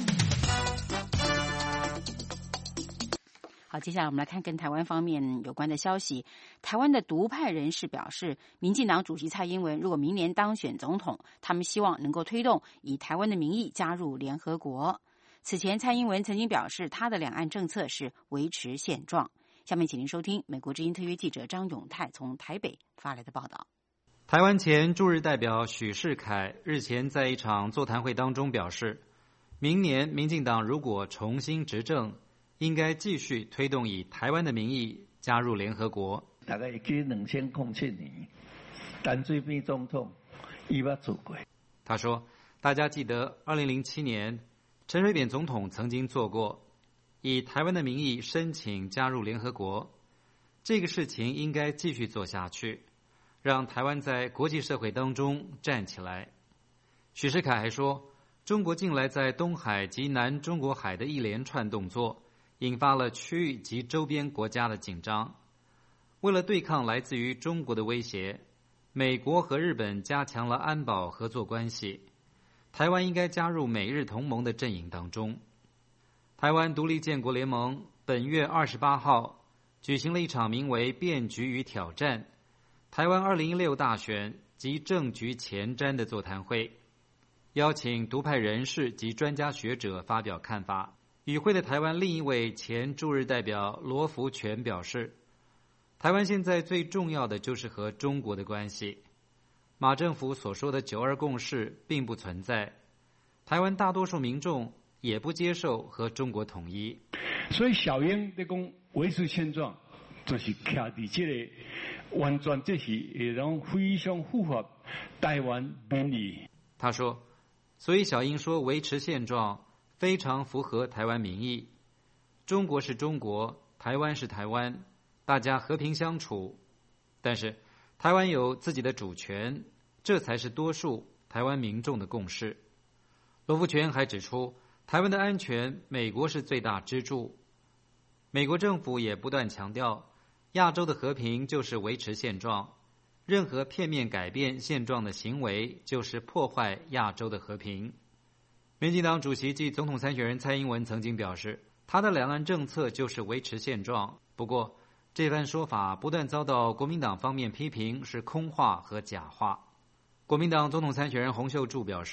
Speaker 2: 好，接下来我们来看跟台湾方面有关的消息。台湾的独派人士表示，民进党主席蔡英文如果明年当选总统，他们希望能够推动以台湾的名义加入联合国。此前，蔡英文曾经表示，他的两岸政策是维持现状。下面请您收听美国之音特约记者张永泰从台北发来的报道。
Speaker 3: 台湾前驻日代表许世凯日前在一场座谈会当中表示，明年民进党如果重新执政，应该继续推动以台湾的名义加入联合国。
Speaker 22: 大概去两千零七年，陈水扁总统伊捌做过。
Speaker 3: 他说，大家记得二零零七年陈水扁总统曾经做过，以台湾的名义申请加入联合国。这个事情应该继续做下去，让台湾在国际社会当中站起来。许世凯还说，中国近来在东海及南中国海的一连串动作，引发了区域及周边国家的紧张。为了对抗来自于中国的威胁，美国和日本加强了安保合作关系，台湾应该加入美日同盟的阵营当中。台湾独立建国联盟本月二十八号举行了一场名为“变局与挑战：台湾二零一六大选及政局前瞻”的座谈会，邀请独派人士及专家学者发表看法。与会的台湾另一位前驻日代表罗福全表示，台湾现在最重要的就是和中国的关系。马政府所说的九二共识并不存在，台湾大多数民众也不接受和中国统一。
Speaker 22: 所以小英在讲维持现状，就是徛在这个完全这是一种非常符合台湾民意。
Speaker 3: 他说，所以小英说维持现状非常符合台湾民意，中国是中国，台湾是台湾，大家和平相处。但是台湾有自己的主权，这才是多数台湾民众的共识。罗福全还指出，台湾的安全，美国是最大支柱。美国政府也不断强调，亚洲的和平就是维持现状，任何片面改变现状的行为就是破坏亚洲的和平。民进党主席暨总统参选人蔡英文曾经表示，他的两岸政策就是维持现状。不过，这番说法不断遭到国民党方面批评是空话和假话。国民党总统参选人洪秀柱表示，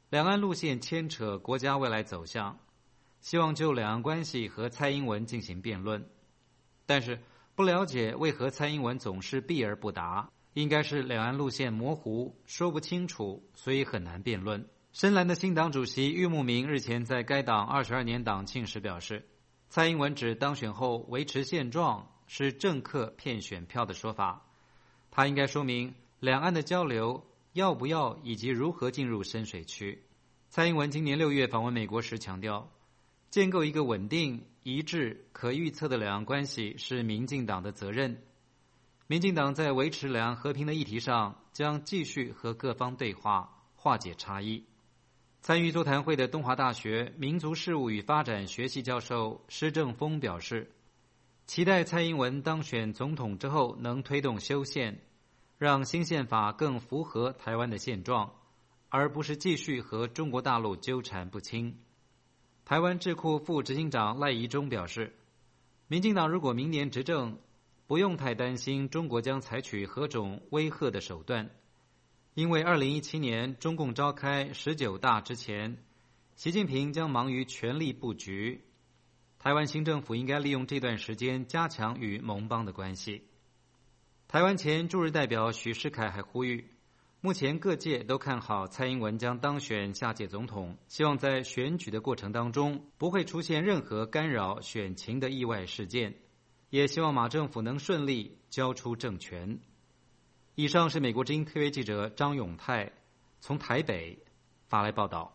Speaker 3: 两岸路线牵扯国家未来走向，希望就两岸关系和蔡英文进行辩论，但是不了解为何蔡英文总是避而不答，应该是两岸路线模糊，说不清楚，所以很难辩论。深蓝的新党主席郁慕明日前在该党二十二年党庆时表示，蔡英文指当选后维持现状是政客骗选票的说法，他应该说明两岸的交流要不要以及如何进入深水区。蔡英文今年六月访问美国时强调，建构一个稳定、一致、可预测的两岸关系是民进党的责任。民进党在维持两岸和平的议题上将继续和各方对话，化解差异。参与座谈会的东华大学民族事务与发展学系教授施正峰表示，期待蔡英文当选总统之后能推动修宪，让新宪法更符合台湾的现状，而不是继续和中国大陆纠缠不清。台湾智库副执行长赖宜中表示，民进党如果明年执政，不用太担心中国将采取何种威吓的手段，因为二零一七年中共召开十九大之前，习近平将忙于全力布局，台湾新政府应该利用这段时间加强与盟邦的关系。台湾前驻日代表许世凯还呼吁，目前各界都看好蔡英文将当选下届总统，希望在选举的过程当中不会出现任何干扰选情的意外事件，也希望马政府能顺利交出政权。以上是美国之音特约记者张永泰从台北发来报道。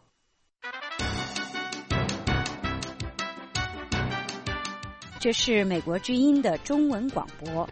Speaker 2: 这是美国之音的中文广播。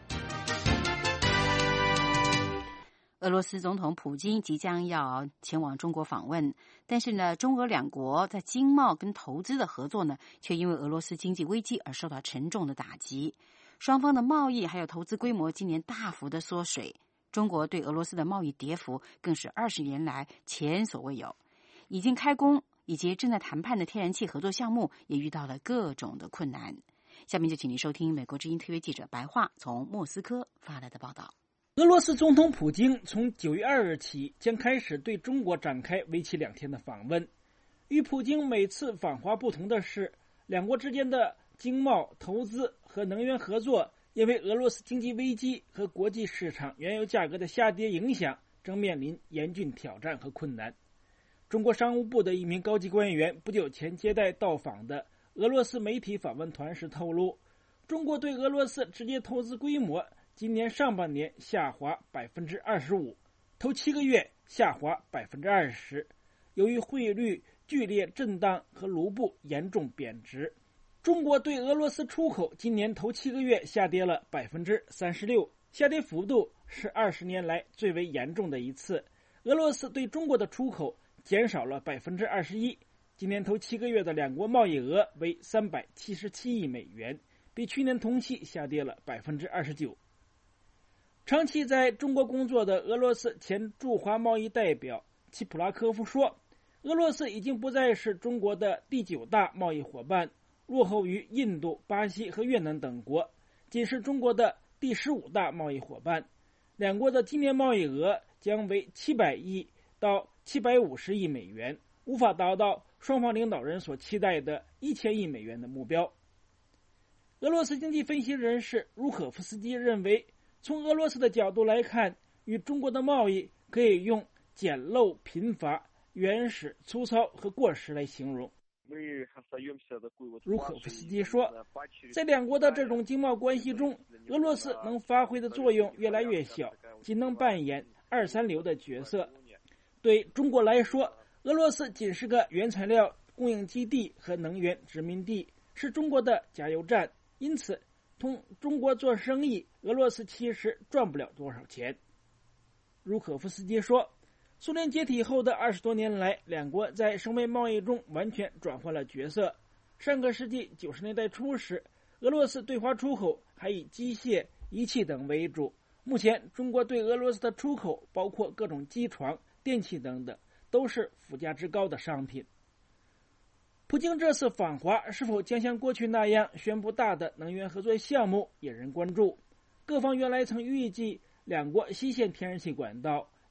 Speaker 2: 俄罗斯总统普京即将要前往中国访问，但是呢，中俄两国在经贸跟投资的合作呢，却因为俄罗斯经济危机而受到沉重的打击。双方的贸易还有投资规模今年大幅的缩水，中国对俄罗斯的贸易跌幅更是二十年来前所未有。已经开工以及正在谈判的天然气合作项目也遇到了各种的困难。下面就请您收听美国之音特约记者白桦从莫斯科发来的报道。
Speaker 5: 俄罗斯总统普京从九月二日起将开始对中国展开为期两天的访问。与普京每次访华不同的是，两国之间的经贸、投资和能源合作因为俄罗斯经济危机和国际市场原油价格的下跌影响，正面临严峻挑战和困难。中国商务部的一名高级官员不久前接待到访的俄罗斯媒体访问团时透露，中国对俄罗斯直接投资规模今年上半年下滑 百分之二十五， 头七个月下滑 百分之二十。 由于汇率剧烈震荡和卢布严重贬值，中国对俄罗斯出口今年头七个月下跌了 百分之三十六， 下跌幅度是二十年来最为严重的一次。俄罗斯对中国的出口减少了 百分之二十一， 今年头七个月的两国贸易额为三百七十七亿美元，比去年同期下跌了 百分之二十九。长期在中国工作的俄罗斯前驻华贸易代表齐普拉科夫说，俄罗斯已经不再是中国的第九大贸易伙伴，落后于印度、巴西和越南等国，仅是中国的第十五大贸易伙伴。两国的今年贸易额将为七百亿到七百五十亿美元，无法达到双方领导人所期待的一千亿美元的目标。俄罗斯经济分析人士茹可夫斯基认为，从俄罗斯的角度来看，与中国的贸易可以用简陋、贫乏、原始、粗糙和过时来形容。茹可夫斯基说，在两国的这种经贸关系中，俄罗斯能发挥的作用越来越小，仅能扮演二三流的角色。对中国来说，俄罗斯仅是个原材料供应基地和能源殖民地，是中国的加油站，因此同中国做生意，俄罗斯其实赚不了多少钱。茹可夫斯基说，苏联解体后的二十多年来，两国在升外贸易中完全转换了角色。上个世纪九十年代初时，俄罗斯对华出口还以机械、仪器等为主，目前中国对俄罗斯的出口包括各种机床、电器等等，都是附加值高的商品。普京这次访华是否将像过去那样宣布大的能源合作项目，引人关注。各方原来曾预计两国西线天然气管道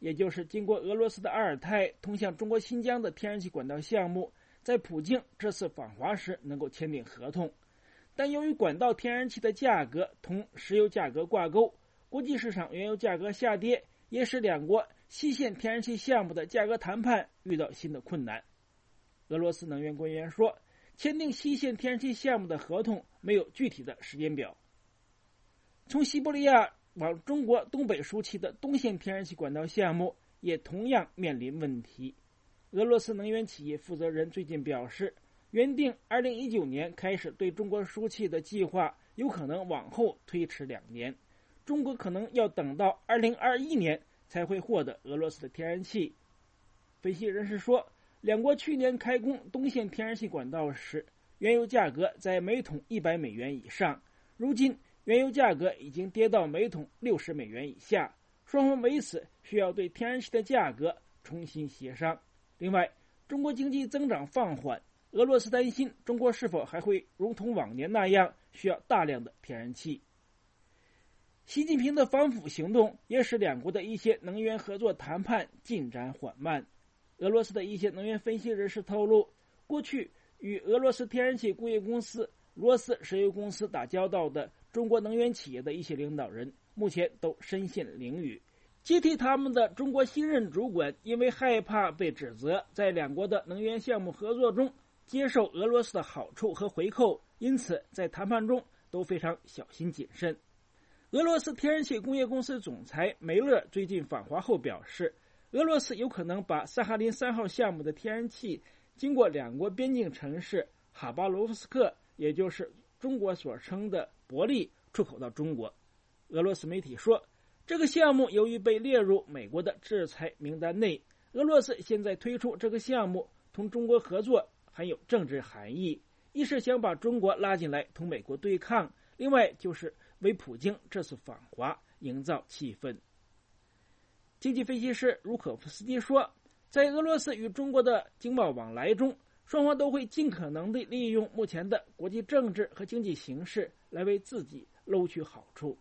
Speaker 5: 也就是经过俄罗斯的阿尔泰通向中国新疆的天然气管道项目，在普京这次访华时能够签订合同。但由于管道天然气的价格同石油价格挂钩，国际市场原油价格下跌，也使两国西线天然气项目的价格谈判遇到新的困难。俄罗斯能源官员说，签订西线天然气项目的合同没有具体的时间表。从西伯利亚往中国东北输气的东线天然气管道项目也同样面临问题。俄罗斯能源企业负责人最近表示，原定二零一九年开始对中国输气的计划有可能往后推迟两年，中国可能要等到二零二一年才会获得俄罗斯的天然气。分析人士说，两国去年开工东线天然气管道时，原油价格在每桶一百美元以上，如今原油价格已经跌到每桶六十美元以下，双方为此需要对天然气的价格重新协商。另外，中国经济增长放缓，俄罗斯担心中国是否还会如同往年那样需要大量的天然气。习近平的反腐行动也使两国的一些能源合作谈判进展缓慢。俄罗斯的一些能源分析人士透露，过去与俄罗斯天然气工业公司、罗斯石油公司打交道的中国能源企业的一些领导人目前都身陷囹圄。接替他们的中国新任主管因为害怕被指责在两国的能源项目合作中接受俄罗斯的好处和回扣，因此在谈判中都非常小心谨慎。俄罗斯天然气工业公司总裁梅勒最近访华后表示，俄罗斯有可能把萨哈林三号项目的天然气经过两国边境城市哈巴罗夫斯克，也就是中国所称的伯利，出口到中国。俄罗斯媒体说，这个项目由于被列入美国的制裁名单内，俄罗斯现在推出这个项目同中国合作含有政治含义，一是想把中国拉进来同美国对抗，另外就是为普京这次访华营造气氛。经济分析师茹可夫斯基说，在俄罗斯与中国的经贸往来中，双方都会尽可能地利用目前的国际政治和经济形势来为自己捞取好处。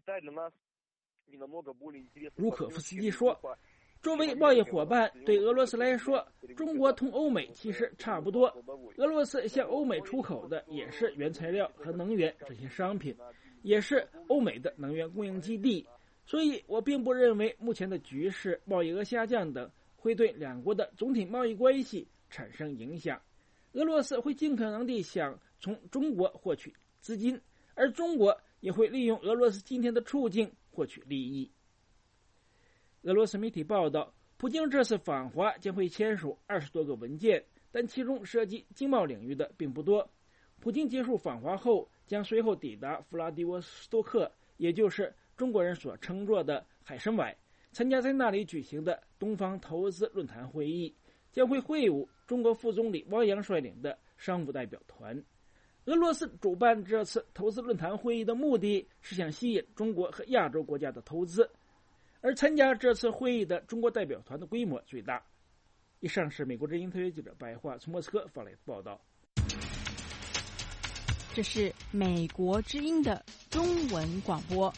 Speaker 5: 茹可夫斯基说，作为贸易伙伴，对俄罗斯来说，中国同欧美其实差不多。俄罗斯向欧美出口的也是原材料和能源这些商品，也是欧美的能源供应基地。所以我并不认为目前的局势、贸易额下降等会对两国的总体贸易关系产生影响。俄罗斯会尽可能地想从中国获取资金，而中国也会利用俄罗斯今天的处境获取利益。俄罗斯媒体报道，普京这次访华将会签署二十多个文件，但其中涉及经贸领域的并不多。普京结束访华后，将随后抵达弗拉迪沃斯托克，也就是中国人所称作的海参崴，参加在那里举行的东方投资论坛会议，将会会晤中国副总理汪洋率领的商务代表团。俄罗斯主办这次投资论坛会议的目的是想吸引中国和亚洲国家的投资，而参加这次会议的中国代表团的规模最大。以上是美国之音特约记者白桦从莫斯科发来的报道。
Speaker 12: 这是美国之音的中文广播。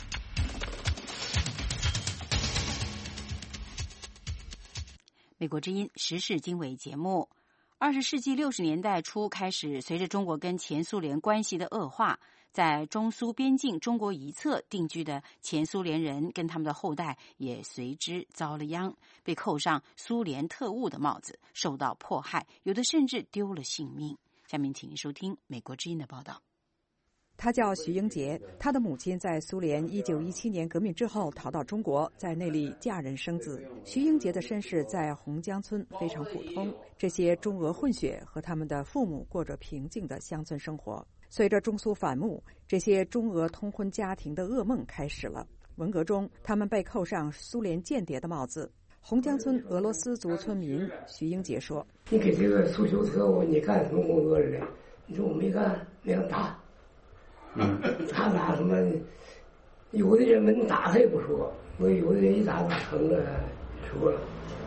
Speaker 2: 美国之音时事经纬节目。二十世纪六十年代初开始，随着中国跟前苏联关系的恶化，在中苏边境中国一侧定居的前苏联人跟他们的后代也随之遭了殃，被扣上苏联特务的帽子，受到迫害，有的甚至丢了性命。下面请您收听美国之音的报道。
Speaker 4: 他叫徐英杰，他的母亲在苏联一九一七年革命之后逃到中国，在那里嫁人生子。徐英杰的身世在洪江村非常普通，这些中俄混血和他们的父母过着平静的乡村生活。随着中苏反目，这些中俄通婚家庭的噩梦开始了。文革中，他们被扣上苏联间谍的帽子。洪江村俄罗斯族村民徐英杰说：“
Speaker 1: 你给这个苏修特务，你干什么工作的？你说我没干，没让打。嗯，他打什么？有的人门打他也不说，我有的人一打打疼了，说了。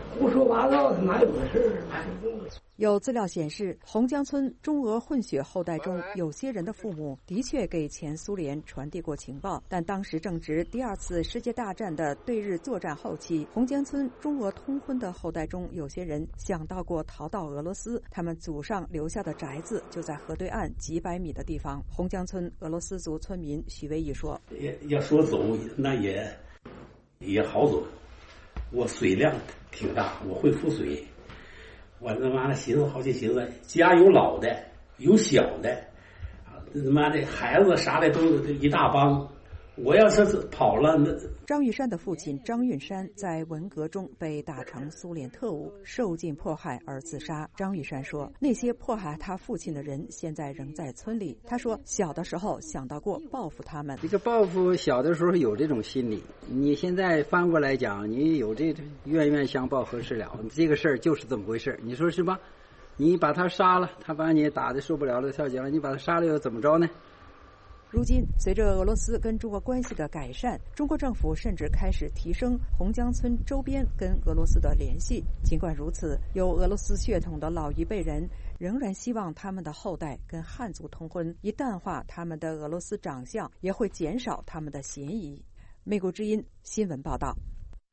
Speaker 1: 胡说八道的，哪有个事儿？
Speaker 4: 有资料显示，洪江村中俄混血后代中，有些人的父母的确给前苏联传递过情报，但当时正值第二次世界大战的对日作战后期。洪江村中俄通婚的后代中，有些人想到过逃到俄罗斯，他们祖上留下的宅子就在河对岸几百米的地方。洪江村俄罗斯族村民许维义说：“
Speaker 6: 也要说走，那也也好走。我水量挺大，我会浮水。”我他妈的寻思好几寻思，家有老的，有小的，啊，他妈的孩子啥的都一大帮。我要是跑了，那
Speaker 4: 张玉山的父亲张运山在文革中被打成苏联特务，受尽迫害而自杀。张玉山说，那些迫害他父亲的人现在仍在村里。他说，小的时候想到过报复他们。
Speaker 8: 这个报复小的时候有这种心理，你现在翻过来讲，你有这冤冤相报何时了？这个事儿就是这么回事，你说是吧？你把他杀了，他把你打得受不了了，跳井了，你把他杀了又怎么着呢？
Speaker 4: 如今，随着俄罗斯跟中国关系的改善，中国政府甚至开始提升洪江村周边跟俄罗斯的联系。尽管如此，有俄罗斯血统的老一辈人仍然希望他们的后代跟汉族通婚，以淡化他们的俄罗斯长相，也会减少他们的嫌疑。美国之音新闻报道。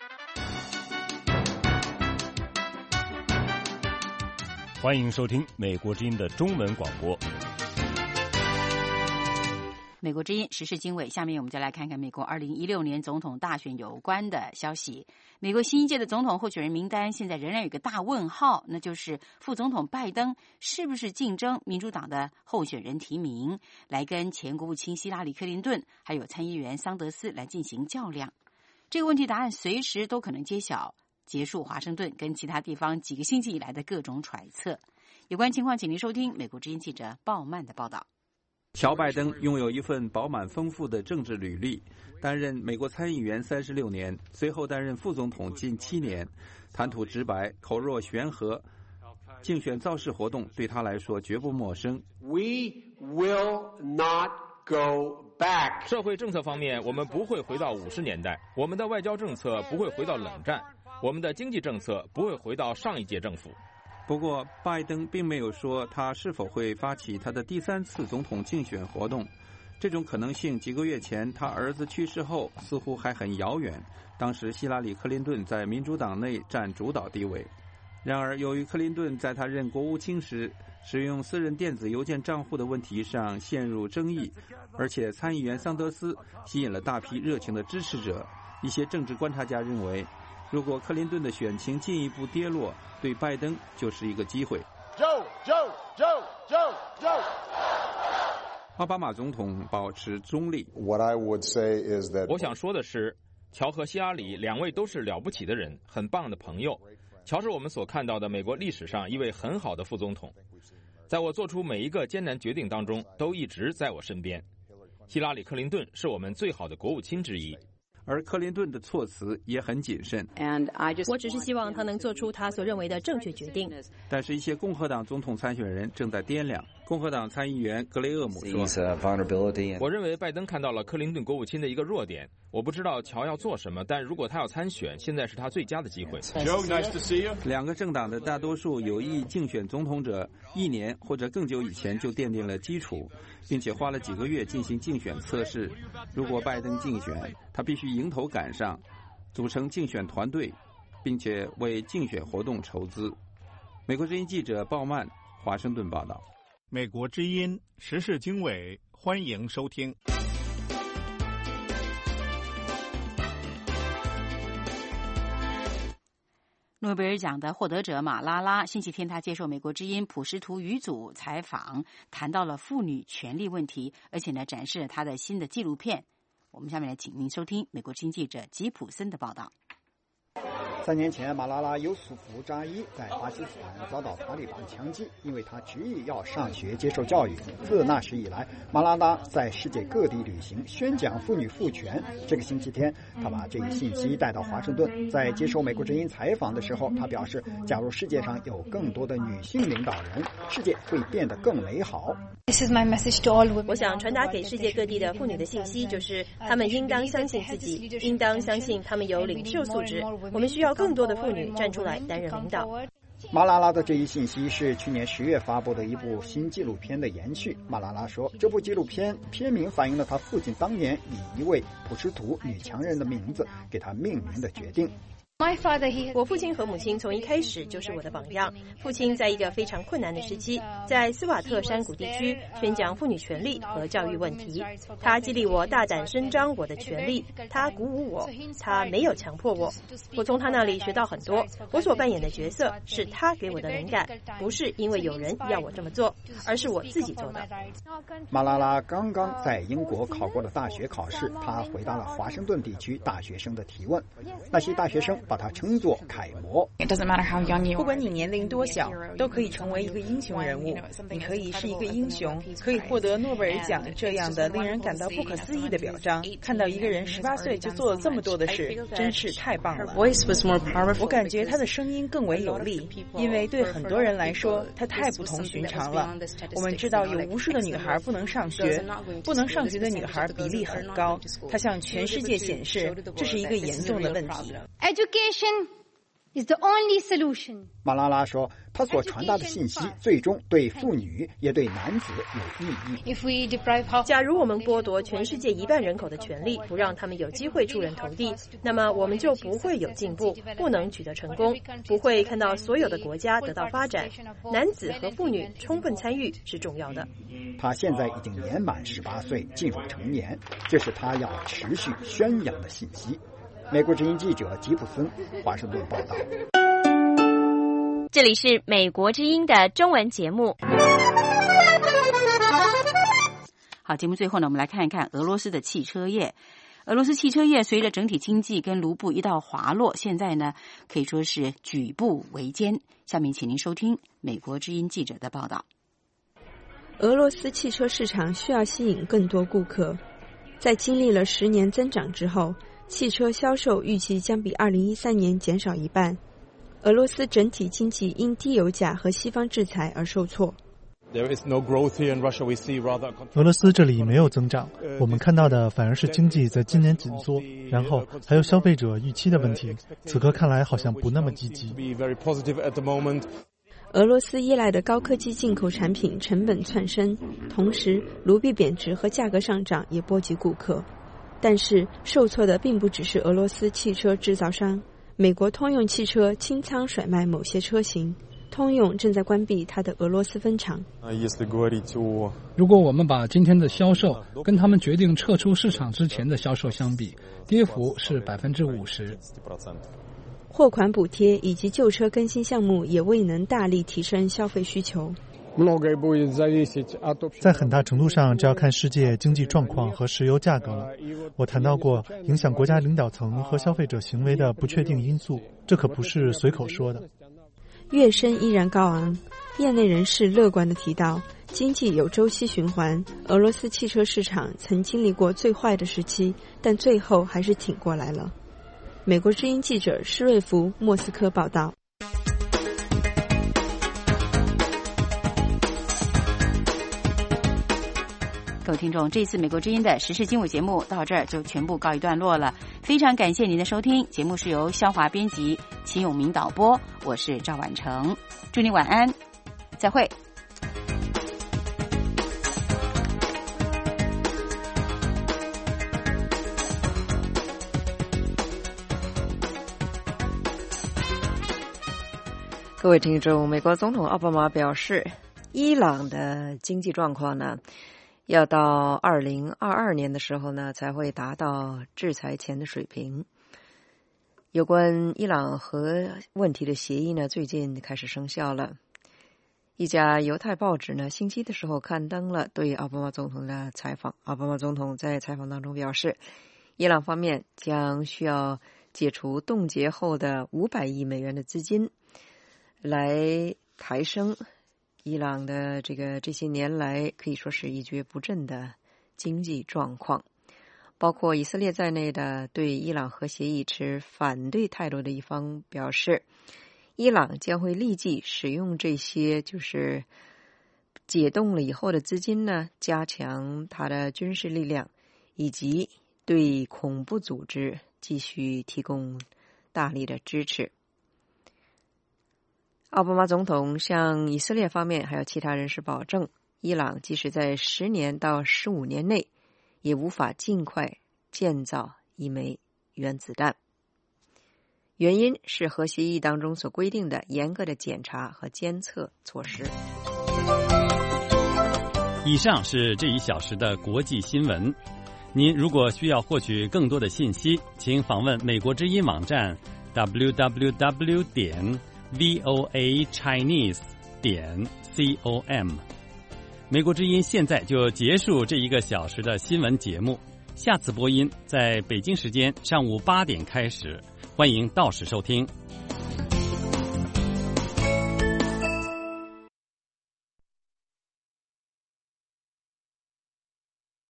Speaker 7: 欢迎收听美国之音的中文广播。
Speaker 2: 美国之音时事经纬，下面我们就来看看美国二零一六年总统大选有关的消息。美国新一届的总统候选人名单现在仍然有个大问号，那就是副总统拜登是不是竞争民主党的候选人提名，来跟前国务卿希拉里·克林顿还有参议员桑德斯来进行较量。这个问题答案随时都可能揭晓，结束华盛顿跟其他地方几个星期以来的各种揣测。有关情况，请您收听美国之音记者鲍曼的报道。
Speaker 11: 乔拜登拥有一份饱满丰富的政治履历，担任美国参议员三十六年，随后担任副总统近七年，谈吐直白，口若悬河，竞选造势活动对他来说绝不陌生。
Speaker 23: We will not go back.
Speaker 9: 社会政策方面，我们不会回到五十年代；我们的外交政策不会回到冷战；我们的经济政策不会回到上一届政府。
Speaker 11: 不过，拜登并没有说他是否会发起他的第三次总统竞选活动。这种可能性几个月前他儿子去世后似乎还很遥远。当时希拉里·克林顿在民主党内占主导地位。然而，由于克林顿在他任国务卿时使用私人电子邮件账户的问题上陷入争议，而且参议员桑德斯吸引了大批热情的支持者，一些政治观察家认为，如果克林顿的选情进一步跌落，对拜登就是一个机会。
Speaker 23: Joe, Joe, Joe, Joe, Joe.
Speaker 11: 奥巴马总统保持中立。
Speaker 24: What I would say is that
Speaker 9: 我想说的是，乔和希拉里两位都是了不起的人，很棒的朋友。乔是我们所看到的美国历史上一位很好的副总统，在我做出每一个艰难决定当中，都一直在我身边。希拉里·克林顿是我们最好的国务卿之一。
Speaker 11: 而克林顿的措辞也很谨慎。
Speaker 10: 我只是希望他能做出他所认为的正确决定。
Speaker 11: 但是，一些共和党总统参选人正在掂量。共和党参议员格雷厄姆说：“
Speaker 9: 我认为拜登看到了克林顿国务卿的一个弱点。我不知道乔要做什么，但如果他要参选，现在是他最佳的机会。”
Speaker 24: Joe, nice to see you.
Speaker 11: 两个政党的大多数有意竞选总统者，一年或者更久以前就奠定了基础，并且花了几个月进行竞选测试。如果拜登竞选，他必须迎头赶上，组成竞选团队，并且为竞选活动筹资。美国之音记者鲍曼，华盛顿报道。
Speaker 7: 美国之音时事经纬，欢迎收听。
Speaker 2: 诺贝尔奖的获得者马拉拉星期天他接受美国之音普什图语组采访，谈到了妇女权利问题，而且呢展示了他的新的纪录片。我们下面来请您收听美国之音记者吉普森的报道。
Speaker 25: 三年前，马拉拉尤苏福扎伊在巴基斯坦遭到塔利班枪击，因为他执意要上学接受教育。自那时以来，马拉拉在世界各地旅行，宣讲妇女赋权。这个星期天，他把这一信息带到华盛顿。在接受美国之音采访的时候，他表示，假如世界上有更多的女性领导人，世界会变得更美好。
Speaker 10: This is my message to all women. 我想传达给世界各地的妇女的信息就是，她们应当相信自己，应当相信她们有领袖素质。我们需要更多的妇女站出来担任领导。
Speaker 25: 马拉拉的这一信息是去年十月发布的一部新纪录片的延续。马拉拉说，这部纪录片片名反映了他父亲当年以一位普什图女强人的名字给他命名的决定。
Speaker 10: 我父亲和母亲从一开始就是我的榜样。父亲在一个非常困难的时期，在斯瓦特山谷地区宣讲妇女权利和教育问题。他激励我大胆伸张我的权利，他鼓舞我，他没有强迫我。我从他那里学到很多。我所扮演的角色是他给我的灵感，不是因为有人要我这么做，而是我自己做的。
Speaker 25: 马拉拉刚刚在英国考过了大学考试，他回答了华盛顿地区大学生的提问。那些大学生把他称作楷模。
Speaker 13: 不管你年龄多小，都可以成为一个英雄人物。你可以是一个英雄，可以获得诺贝尔奖这样的令人感到不可思议的表彰。看到一个人十八岁就做了这么多的事，真是太棒了。我感觉他的声音更为有力，因为对很多人来说，他太不同寻常了。我们知道有无数的女孩不能上学，不能上学的女孩比例很高。他向全世界显示，这是一个严重的问题。
Speaker 14: Education is the only solution.
Speaker 25: 马拉拉说，他所传达的信息最终对妇女也对男子有意义。
Speaker 10: If we deprive... 假如我们剥夺全世界一半人口的权利，不让他们有机会出人头地，那么我们就不会有进步，不能取得成功，不会看到所有的国家得到发展。男子和妇女充分参与是重要的。
Speaker 25: 他现在已经年满十八岁，进入成年，这是他要持续宣扬的信息。美国之音记者吉普森，华盛顿报道。
Speaker 16: 这里是美国之音的中文节目。
Speaker 2: 好，节目最后呢，我们来看一看俄罗斯的汽车业。俄罗斯汽车业随着整体经济跟卢布一道滑落，现在呢可以说是举步维艰。下面请您收听美国之音记者的报道。
Speaker 15: 俄罗斯汽车市场需要吸引更多顾客，在经历了十年增长之后，汽车销售预计将比二零一三年减少一半。俄罗斯整体经济因低油价和西方制裁而受挫。
Speaker 19: 俄罗斯这里没有增长，我们看到的反而是经济在今年紧缩，然后还有消费者预期的问题，此刻看来好像不那么积极。
Speaker 15: 俄罗斯依赖的高科技进口产品成本窜升，同时卢币贬值和价格上涨也波及顾客。但是受挫的并不只是俄罗斯汽车制造商，美国通用汽车清仓甩卖某些车型，通用正在关闭它的俄罗斯分厂。
Speaker 20: 如果我们把今天的销售跟他们决定撤出市场之前的销售相比，跌幅是百分之五十。
Speaker 15: 货款补贴以及旧车更新项目也未能大力提升消费需求。
Speaker 19: 在很大程度上，这要看世界经济状况和石油价格了。我谈到过影响国家领导层和消费者行为的不确定因素，这可不是随口说的。
Speaker 15: 月薪依然高昂，业内人士乐观地提到，经济有周期循环，俄罗斯汽车市场曾经历过最坏的时期，但最后还是挺过来了。美国之音记者施瑞福，莫斯科报道。
Speaker 2: 各位听众，这次美国之音的时事经纬节目到这儿就全部告一段落了，非常感谢您的收听。节目是由肖华编辑，秦永明导播，我是赵婉成，祝您晚安，再会。
Speaker 26: 各位听众，美国总统奥巴马表示，伊朗的经济状况呢，要到二零二二年的时候呢，才会达到制裁前的水平。有关伊朗核问题的协议呢，最近开始生效了。一家犹太报纸呢，星期的时候刊登了对奥巴马总统的采访。奥巴马总统在采访当中表示，伊朗方面将需要解除冻结后的五百亿美元的资金，来抬升伊朗的这个这些年来可以说是一蹶不振的经济状况。包括以色列在内的对伊朗核协议持反对态度的一方表示，伊朗将会立即使用这些就是解冻了以后的资金呢，加强它的军事力量，以及对恐怖组织继续提供大力的支持。奥巴马总统向以色列方面还有其他人士保证，伊朗即使在十年到十五年内也无法尽快建造一枚原子弹。原因是核协议当中所规定的严格的检查和监测措施。
Speaker 3: 以上是这一小时的国际新闻。您如果需要获取更多的信息，请访问美国之音网站 double-u double-u double-u 点 voa chinese 点 com。美国之音现在就结束这一个小时的新闻节目，下次播音在北京时间上午八点开始，欢迎到时收听。